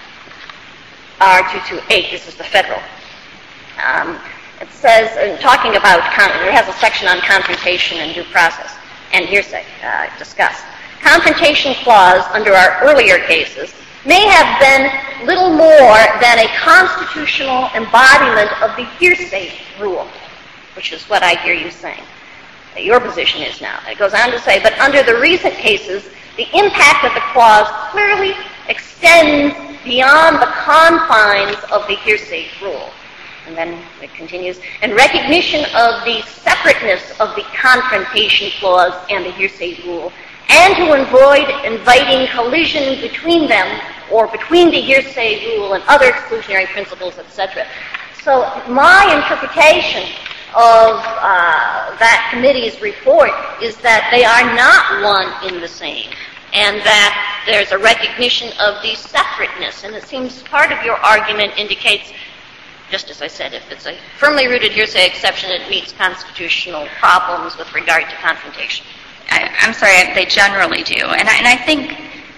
R two twenty-eight, this is the federal. Um, it says, uh, talking about, con- it has a section on confrontation and due process and hearsay uh, discussed. Confrontation clause under our earlier cases may have been little more than a constitutional embodiment of the hearsay rule, which is what I hear you saying. Your position is now. It goes on to say, but under the recent cases, the impact of the clause clearly extends beyond the confines of the hearsay rule. And then it continues, in recognition of the separateness of the confrontation clause and the hearsay rule, and to avoid inviting collision between them or between the hearsay rule and other exclusionary principles, et cetera. So my interpretation of uh, that committee's report is that they are not one in the same, and that there's a recognition of the separateness. And it seems part of your argument indicates, just as I said, if it's a firmly rooted hearsay exception, it meets constitutional problems with regard to confrontation. I, I'm sorry, they generally do. And I, and I think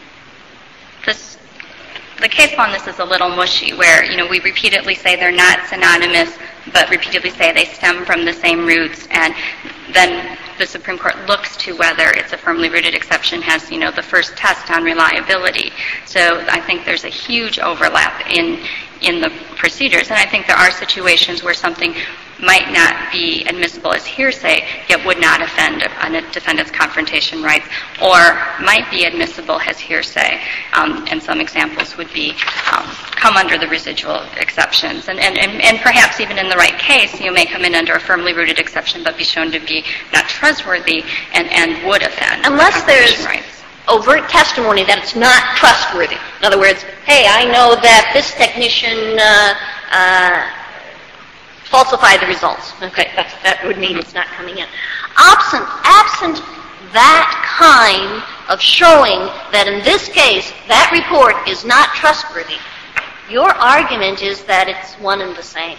this, the case law on this is a little mushy, where, you know, we repeatedly say they're not synonymous, but repeatedly say they stem from the same roots, and then the Supreme Court looks to whether it's a firmly rooted exception has, you know, the first test on reliability. So I think there's a huge overlap in in the procedures, and I think there are situations where something might not be admissible as hearsay, yet would not offend a, a defendant's confrontation rights, or might be admissible as hearsay. Um, and some examples would be um, come under the residual exceptions. And, and, and, and perhaps even in the right case, you may come in under a firmly rooted exception, but be shown to be not trustworthy and, and would offend unless there's rights. Overt testimony that it's not trustworthy. In other words, hey, I know that this technician uh, uh, falsified the results. Okay, that's, that would mean it's not coming in. Absent, absent that kind of showing that in this case that report is not trustworthy, your argument is that it's one and the same.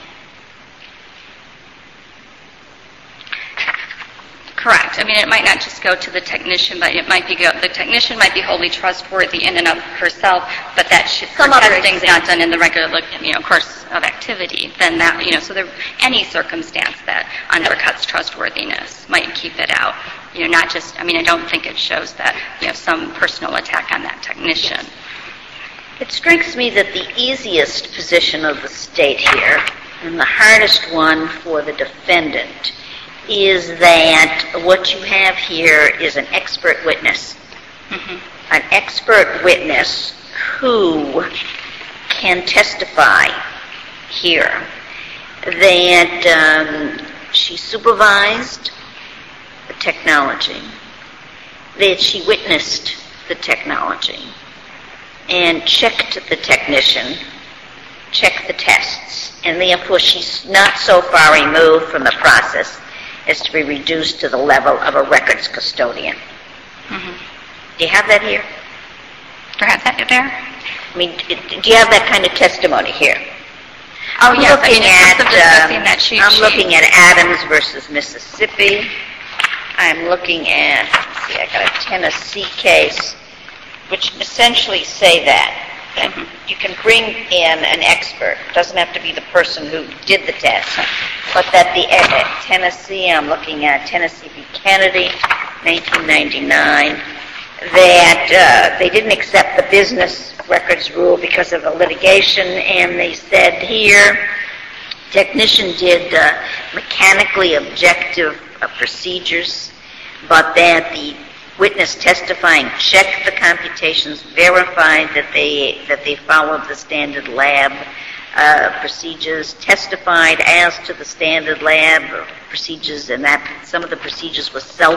Correct. I mean, it might not just go to the technician, but it might be go, the technician might be wholly trustworthy in and of herself, but that should, Some her other testing's example. not done in the regular, you know, course of activity. Then that, you know, so there any circumstance that undercuts trustworthiness might keep it out. You know, not just. I mean, I don't think it shows that you have some personal attack on that technician. It strikes me that the easiest position of the state here, and the hardest one for the defendant, is that what you have here is an expert witness. Mm-hmm. An expert witness who can testify here that um, she supervised the technology, that she witnessed the technology, and checked the technician, checked the tests, and therefore she's not so far removed from the process as to be reduced to the level of a records custodian. Mm-hmm. Do you have that here? Do you have that there? I mean, do you have that kind of testimony here? Oh, I'm yes. looking I mean, in at, terms of discussing um, that cheat I'm sheet. looking at Adams versus Mississippi. I'm looking at, let's see, I got a Tennessee case, which essentially say that. And you can bring in an expert. It doesn't have to be the person who did the test. But that the uh, Tennessee, I'm looking at Tennessee v. Kennedy, nineteen ninety-nine, that uh, they didn't accept the business records rule because of a litigation, and they said here, technician did uh, mechanically objective uh, procedures, but that the witness testifying checked the computations, verified that they that they followed the standard lab uh, procedures, testified as to the standard lab procedures, and that some of the procedures were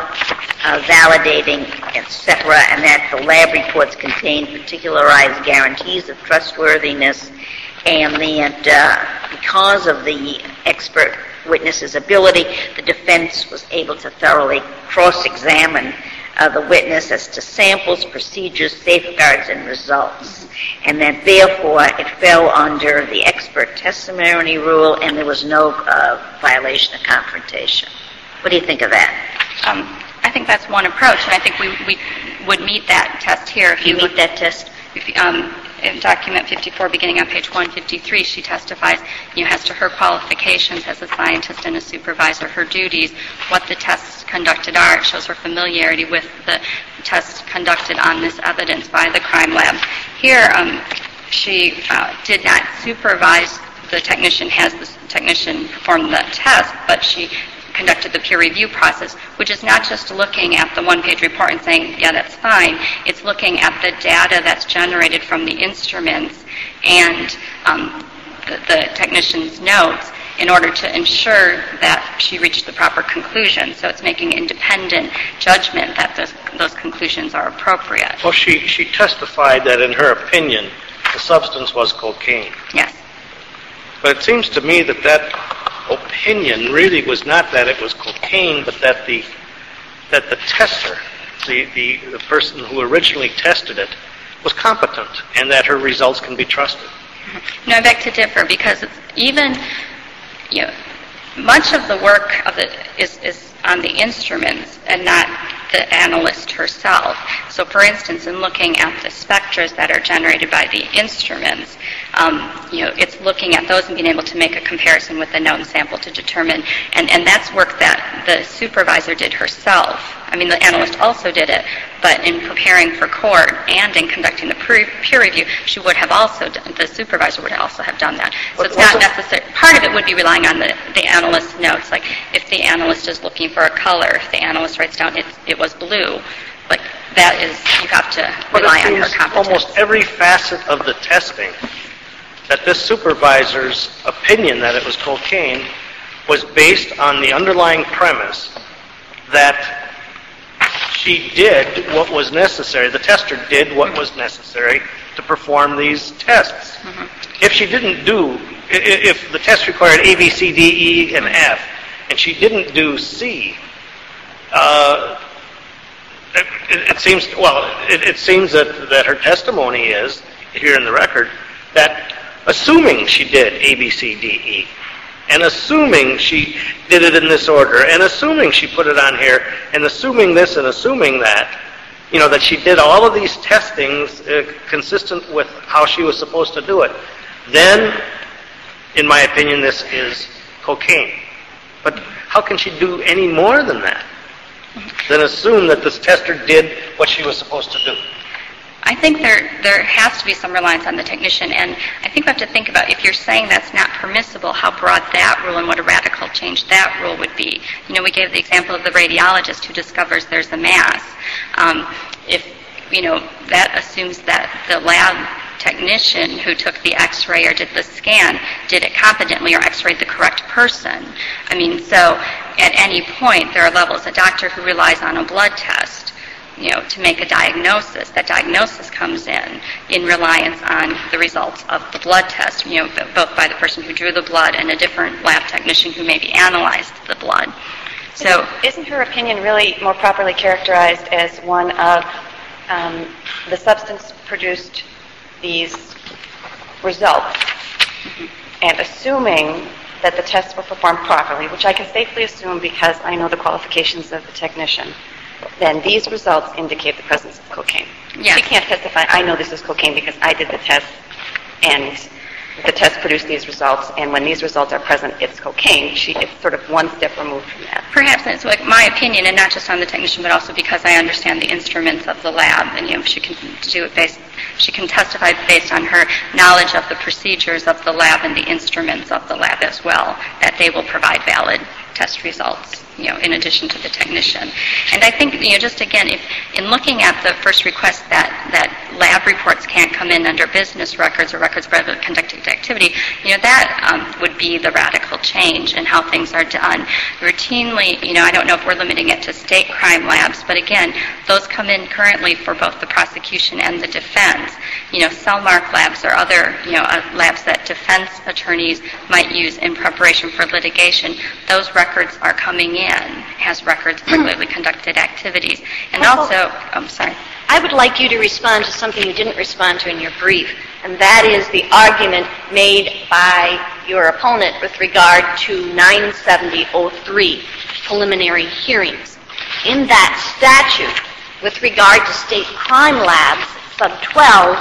self-validating, uh, et cetera, and that the lab reports contained particularized guarantees of trustworthiness, and that uh, because of the expert witness's ability, the defense was able to thoroughly cross-examine Uh, the witness as to samples, procedures, safeguards, and results, and that therefore it fell under the expert testimony rule, and there was no uh, violation of confrontation. What do you think of that? Um, I think that's one approach, and I think we, we would meet that test here. If You you meet look that test? If, um, in document fifty-four, beginning on page one fifty-three, she testifies, you know, as to her qualifications as a scientist and a supervisor, her duties, what the tests conducted are. It shows her familiarity with the tests conducted on this evidence by the crime lab. Here, um, she uh, did not supervise the technician, has the technician perform the test, but she conducted the peer review process, which is not just looking at the one-page report and saying, yeah, that's fine. It's looking at the data that's generated from the instruments and um, the, the technician's notes in order to ensure that she reached the proper conclusion. So it's making independent judgment that those, those conclusions are appropriate. Well, she, she testified that in her opinion, the substance was cocaine. Yes. But it seems to me that that opinion really was not that it was cocaine, but that the that the tester, the, the, the person who originally tested it, was competent, and that her results can be trusted. No, I beg to differ, because it's even, you know, much of the work of it is, is on the instruments and not the analyst herself. So, for instance, in looking at the spectras that are generated by the instruments, um, you know, it's looking at those and being able to make a comparison with the known sample to determine, and, and that's work that the supervisor did herself. I mean, the analyst also did it, but in preparing for court and in conducting the pre- peer review, she would have also, done, the supervisor would also have done that. So but it's not necessary. Part of it would be relying on the, the analyst's notes. Like, if the analyst is looking for a color, if the analyst writes down it, it was blue, like, that is, you have to rely on her competence. Almost every facet of the testing, that this supervisor's opinion that it was cocaine was based on the underlying premise that she did what was necessary, the tester did what was necessary to perform these tests. Mm-hmm. If she didn't do, if the test required A, B, C, D, E, and F, and she didn't do C, uh, it, it seems, well, it, it seems that, that her testimony is, here in the record, that assuming she did A, B, C, D, E, and assuming she did it in this order, and assuming she put it on here, and assuming this and assuming that, you know, that she did all of these testings uh, consistent with how she was supposed to do it, then, in my opinion, this is cocaine. But how can she do any more than that? Than assume that this tester did what she was supposed to do? I think there there has to be some reliance on the technician, and I think we have to think about, if you're saying that's not permissible, how broad that rule and what a radical change that rule would be. You know, we gave the example of the radiologist who discovers there's a mass. Um, if, you know, that assumes that the lab technician who took the x-ray or did the scan did it competently or x-rayed the correct person. I mean, so at any point there are levels. A doctor who relies on a blood test, you know, to make a diagnosis, that diagnosis comes in in reliance on the results of the blood test, you know, both by the person who drew the blood and a different lab technician who maybe analyzed the blood. So, isn't, isn't her opinion really more properly characterized as one of um, the substance produced these results, mm-hmm. and assuming that the tests were performed properly, which I can safely assume because I know the qualifications of the technician, then these results indicate the presence of cocaine. Yes. She can't testify, I know this is cocaine because I did the test, and the test produced these results, and when these results are present, it's cocaine. She is sort of one step removed from that. Perhaps it's like my opinion, and not just on the technician, but also because I understand the instruments of the lab, and you know, she can do it based, she can testify based on her knowledge of the procedures of the lab and the instruments of the lab as well, that they will provide valid test results, you know, in addition to the technician. And I think, you know, just again, if in looking at the first request that, that lab reports can't come in under business records or records of conducted activity, you know, that um, would be the radical change in how things are done. Routinely, you know, I don't know if we're limiting it to state crime labs, but again, those come in currently for both the prosecution and the defense. You know, Cellmark labs or other, you know, uh, labs that defense attorneys might use in preparation for litigation, those records are coming in as records of regularly conducted activities. And also, I'm sorry. I would like you to respond to something you didn't respond to in your brief, and that is the argument made by your opponent with regard to nine seventy oh three, preliminary hearings. In that statute, with regard to state crime labs, sub twelve,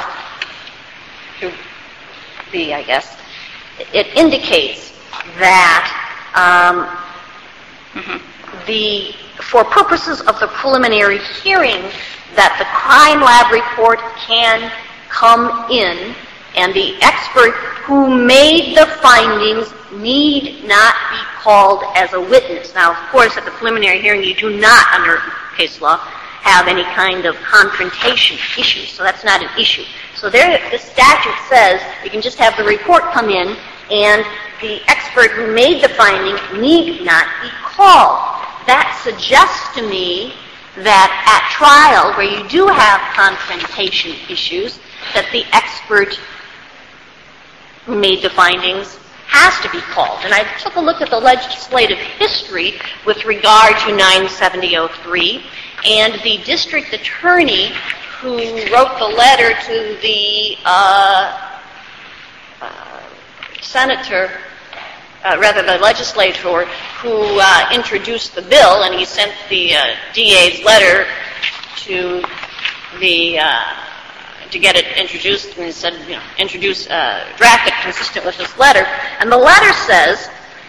through B, I guess, it indicates that um, mm-hmm. the, for purposes of the preliminary hearing, that the crime lab report can come in, and the expert who made the findings need not be called as a witness. Now, of course, at the preliminary hearing, you do not, under case law, have any kind of confrontation issue, so that's not an issue. So there, the statute says you can just have the report come in, and the expert who made the finding need not be called. That suggests to me that at trial, where you do have confrontation issues, that the expert who made the findings has to be called. And I took a look at the legislative history with regard to nine seventy oh three, and the district attorney who wrote the letter to the uh, uh, senator, Uh, rather the legislator who uh, introduced the bill, and he sent the uh, D A's letter to the uh, to get it introduced, and he said, you know, introduce, uh, draft it consistent with this letter. And the letter says,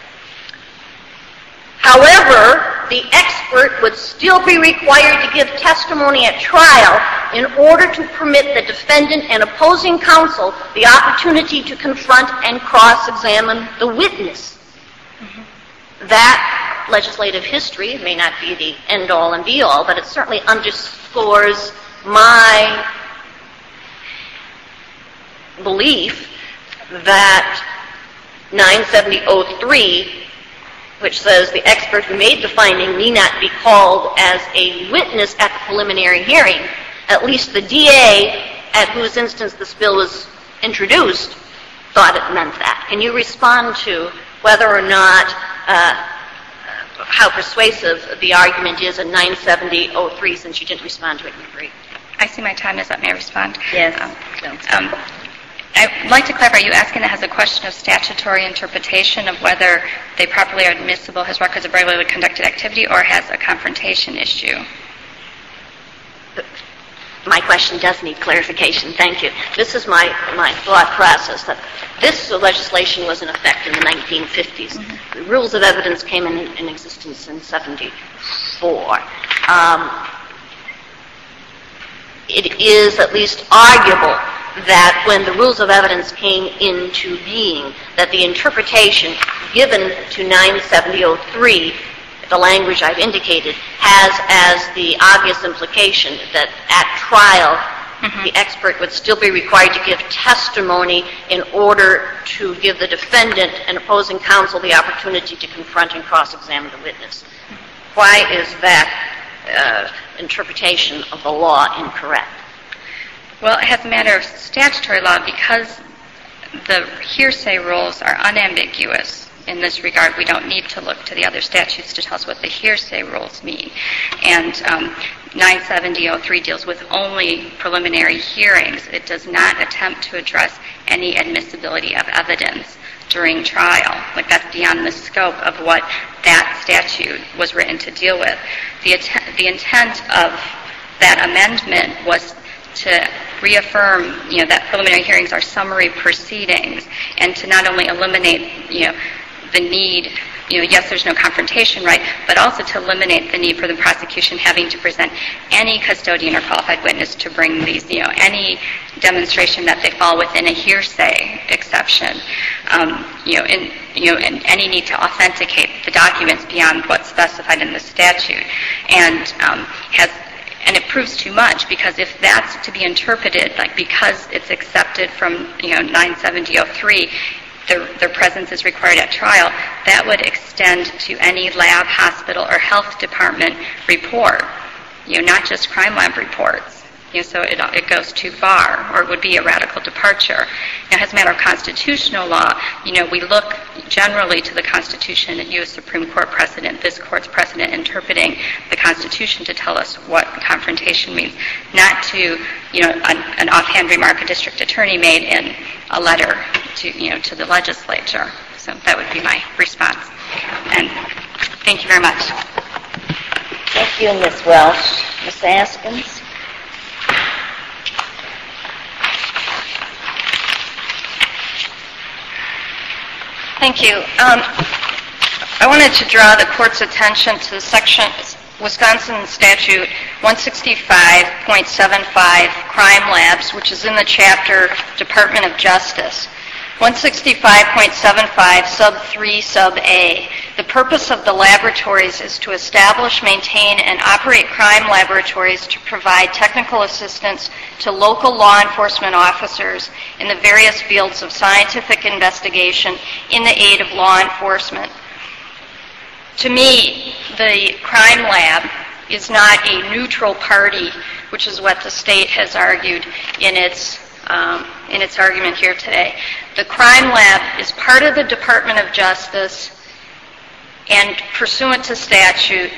however, the expert would still be required to give testimony at trial in order to permit the defendant and opposing counsel the opportunity to confront and cross-examine the witness. Mm-hmm. That legislative history may not be the end-all and be-all, but it certainly underscores my belief that nine seventy oh three, which says the expert who made the finding need not be called as a witness at the preliminary hearing, at least the D A at whose instance this bill was introduced thought it meant that. Can you respond to whether or not uh, how persuasive the argument is in nine seventy oh three, since you didn't respond to it in your brief? I see my time is up. May I respond? Yes. Um, um, I'd like to clarify, are you asking that has a question of statutory interpretation of whether they properly are admissible as records of regularly conducted activity, or has a confrontation issue? My question does need clarification. Thank you. This is my, my thought process, that this legislation was in effect in the nineteen fifties. Mm-hmm. The rules of evidence came in, in existence in seventy-four. Um, it is at least arguable that when the rules of evidence came into being, that the interpretation given to nine seventy oh three, the language I've indicated, has as the obvious implication that at trial, mm-hmm. the expert would still be required to give testimony in order to give the defendant and opposing counsel the opportunity to confront and cross-examine the witness. Why is that uh, interpretation of the law incorrect? Well, as a matter of statutory law, because the hearsay rules are unambiguous in this regard, we don't need to look to the other statutes to tell us what the hearsay rules mean. And um, nine seventy oh three deals with only preliminary hearings. It does not attempt to address any admissibility of evidence. during trial. Like, that's beyond the scope of what that statute was written to deal with. The, att- the intent of that amendment was to reaffirm, you know, that preliminary hearings are summary proceedings, and to not only eliminate, you know, the need, you know, yes, there's no confrontation right, but also to eliminate the need for the prosecution having to present any custodian or qualified witness to bring these, you know, any demonstration that they fall within a hearsay exception, um, you know, and, you know, and any need to authenticate the documents beyond what's specified in the statute, and um, has. And it proves too much, because if that's to be interpreted, like, because it's accepted from, you know, nine seventy oh three, their, their presence is required at trial, that would extend to any lab, hospital, or health department report, you know, not just crime lab reports. You know, so it, it goes too far, or it would be a radical departure. Now, as a matter of constitutional law, you know, we look generally to the Constitution and U S Supreme Court precedent, this Court's precedent interpreting the Constitution to tell us what confrontation means, not to, you know, an, an offhand remark a district attorney made in a letter to, you know, to the legislature. So that would be my response. And thank you very much. Thank you, Miz Welch. Miz Askins? Thank you. Um, I wanted to draw the Court's attention to section Wisconsin Statute one sixty-five point seven five, Crime Labs, which is in the chapter Department of Justice. one sixty-five point seven five, sub three, sub A. The purpose of the laboratories is to establish, maintain, and operate crime laboratories to provide technical assistance to local law enforcement officers in the various fields of scientific investigation in the aid of law enforcement. To me, the crime lab is not a neutral party, which is what the state has argued in its um, in its argument here today. The crime lab is part of the Department of Justice, and pursuant to statute,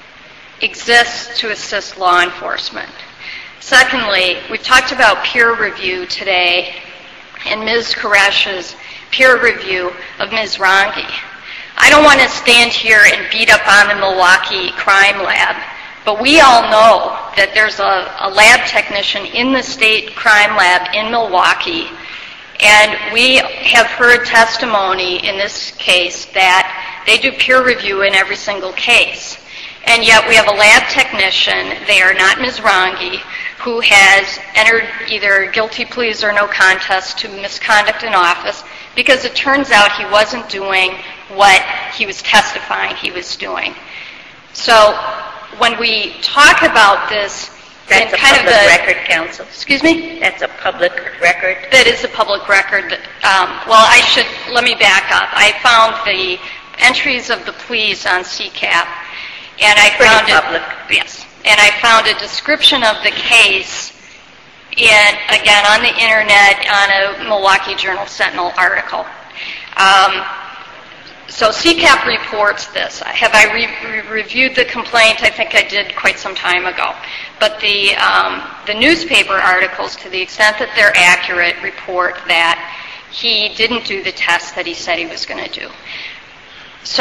exists to assist law enforcement. Secondly, we've talked about peer review today, and Miz Koresh's peer review of Miz Rongi. I don't want to stand here and beat up on the Milwaukee crime lab, but we all know that there's a, a lab technician in the state crime lab in Milwaukee, and we have heard testimony in this case that they do peer review in every single case. And yet we have a lab technician there, not Miz Rongi, who has entered either guilty pleas or no contest to misconduct in office, because it turns out he wasn't doing what he was testifying he was doing. So when we talk about this, That's in a kind public of the, record, counsel. Excuse me? That's a public record. That is a public record. Um, well, I should, let me back up. I found the entries of the pleas on C CAP, and I Pretty found public. it, yes, and I found a description of the case in, again, on the internet, on a Milwaukee Journal Sentinel article. Um, so C CAP reports this. Have I re- re- reviewed the complaint? I think I did quite some time ago. But the um, the newspaper articles, to the extent that they're accurate, report that he didn't do the test that he said he was going to do. So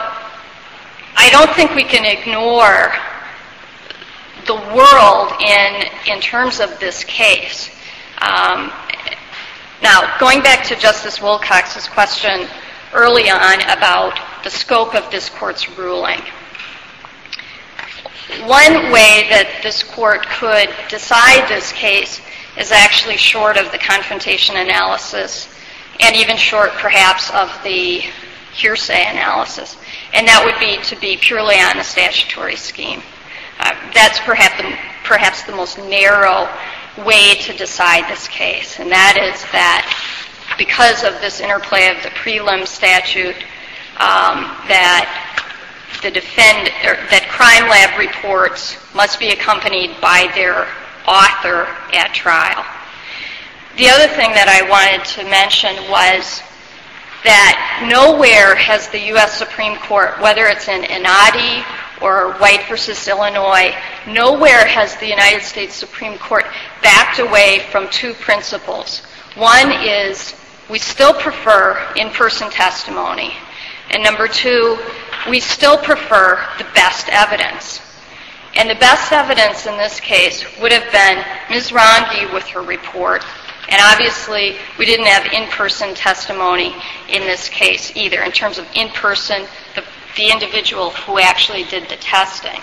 I don't think we can ignore the world in in terms of this case. Um, now, going back to Justice Wilcox's question early on about the scope of this court's ruling, one way that this court could decide this case is actually short of the confrontation analysis, and even short perhaps of the hearsay analysis, and that would be to be purely on the statutory scheme. Uh, that's perhaps the, perhaps the most narrow way to decide this case, and that is that because of this interplay of the prelim statute, um, that the defend or that crime lab reports must be accompanied by their author at trial. The other thing that I wanted to mention was that nowhere has the U S Supreme Court, whether it's in Enadi or White versus Illinois, nowhere has the United States Supreme Court backed away from two principles. One is we still prefer in-person testimony. And number two, we still prefer the best evidence. And the best evidence in this case would have been Miz Ronge with her report. And obviously, we didn't have in-person testimony in this case either, in terms of in-person, the, the individual who actually did the testing.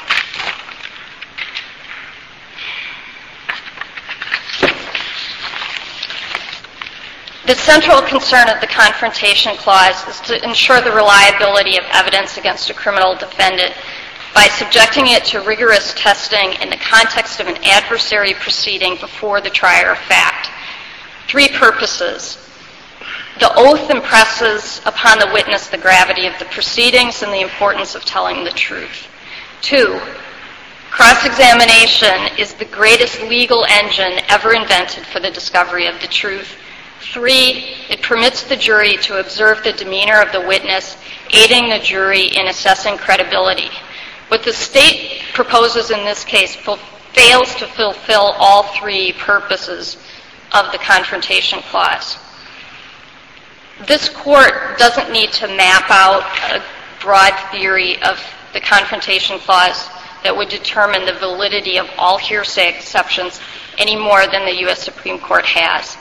The central concern of the Confrontation Clause is to ensure the reliability of evidence against a criminal defendant by subjecting it to rigorous testing in the context of an adversary proceeding before the trier of fact. Three purposes. The oath impresses upon the witness the gravity of the proceedings and the importance of telling the truth. Two, cross-examination is the greatest legal engine ever invented for the discovery of the truth. Three, it permits the jury to observe the demeanor of the witness, aiding the jury in assessing credibility. What the state proposes in this case fails to fulfill all three purposes of the Confrontation Clause. This court doesn't need to map out a broad theory of the Confrontation Clause that would determine the validity of all hearsay exceptions any more than the U S Supreme Court has.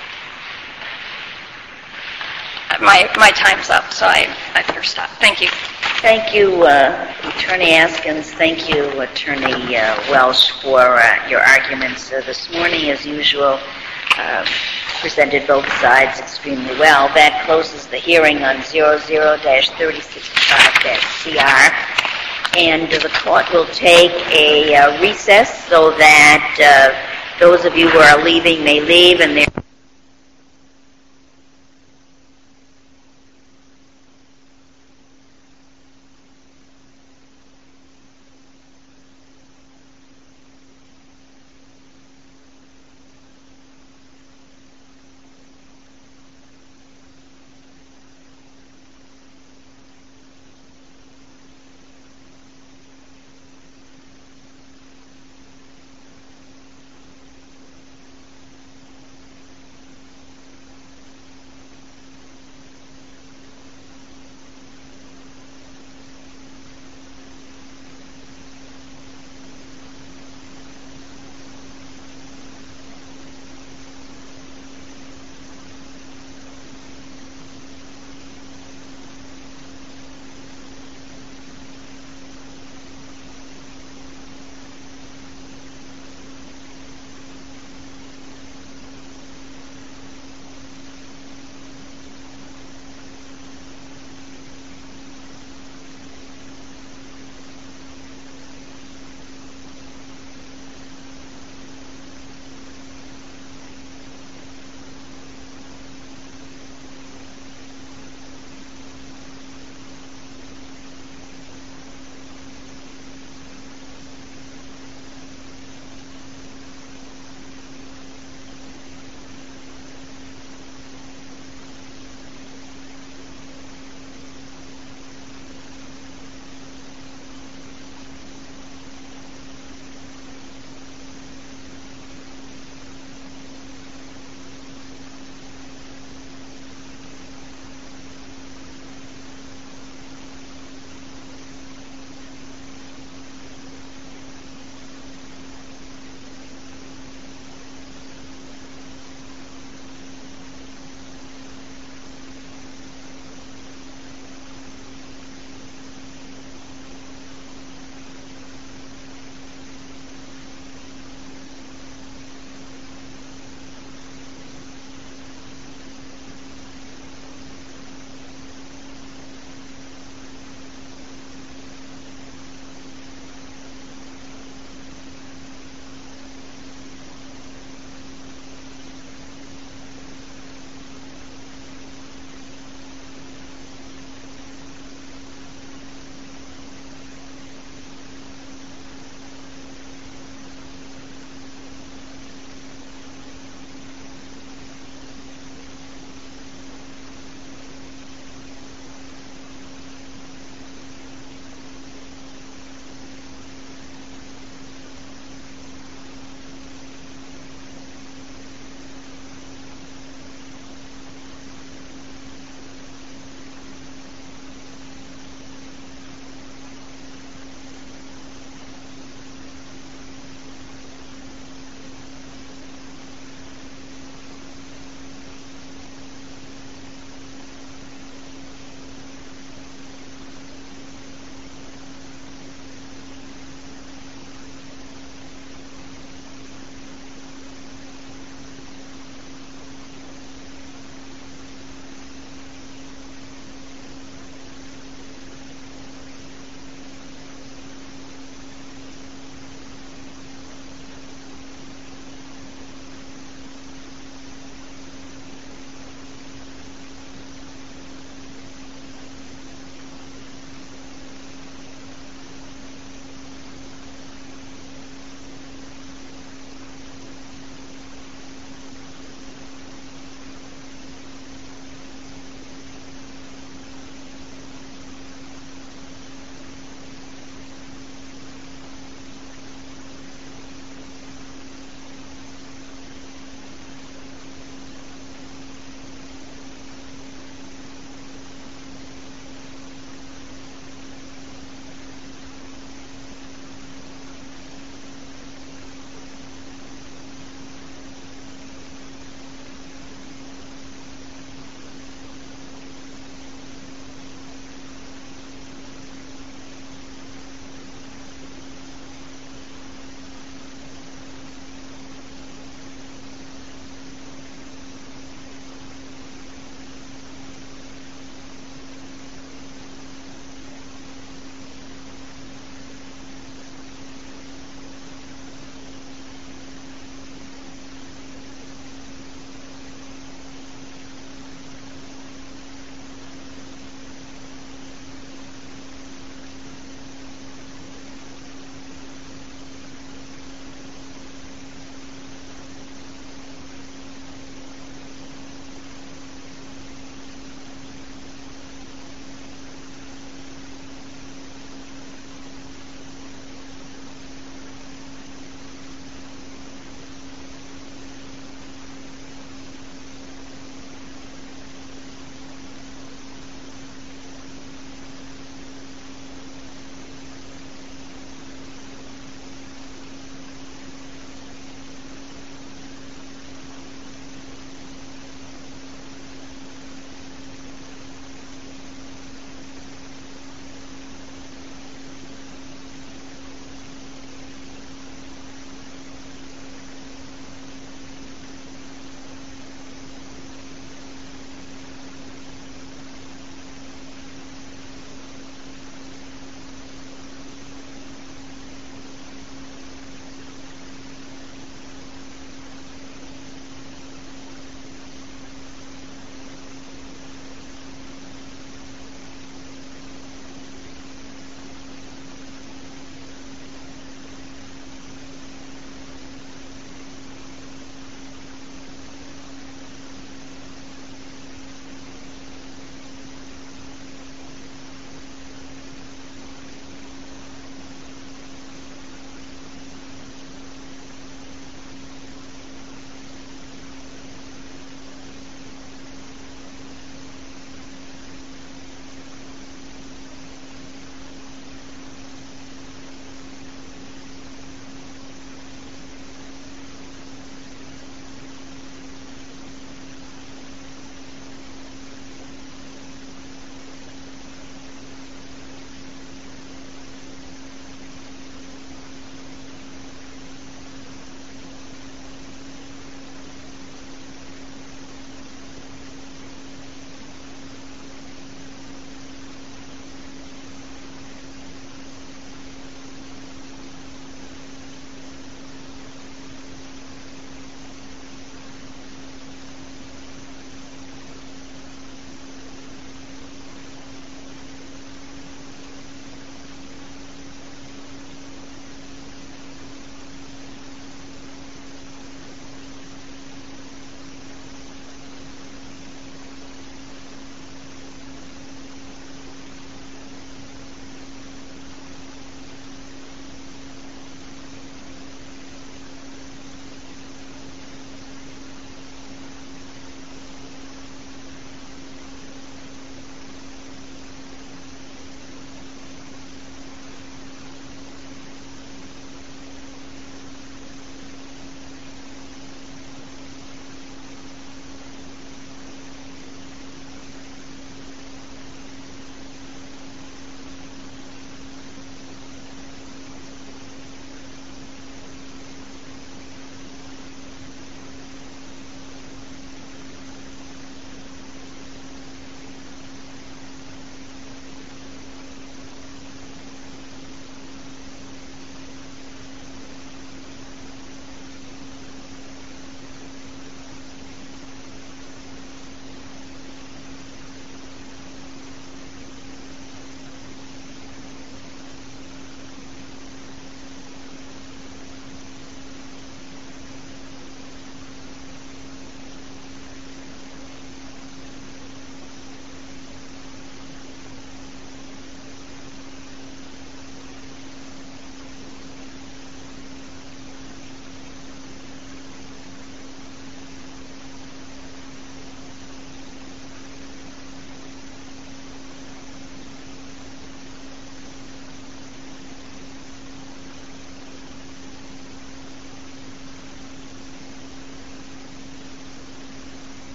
My, my time's up, so I, I better stop. Thank you. Thank you, uh, Attorney Askins. Thank you, Attorney uh, Welsh, for uh, your arguments uh, this morning. As usual, uh, presented both sides extremely well. That closes the hearing on zero zero dash thirty sixty-five dash C R. And uh, the court will take a uh, recess so that uh, those of you who are leaving may leave and there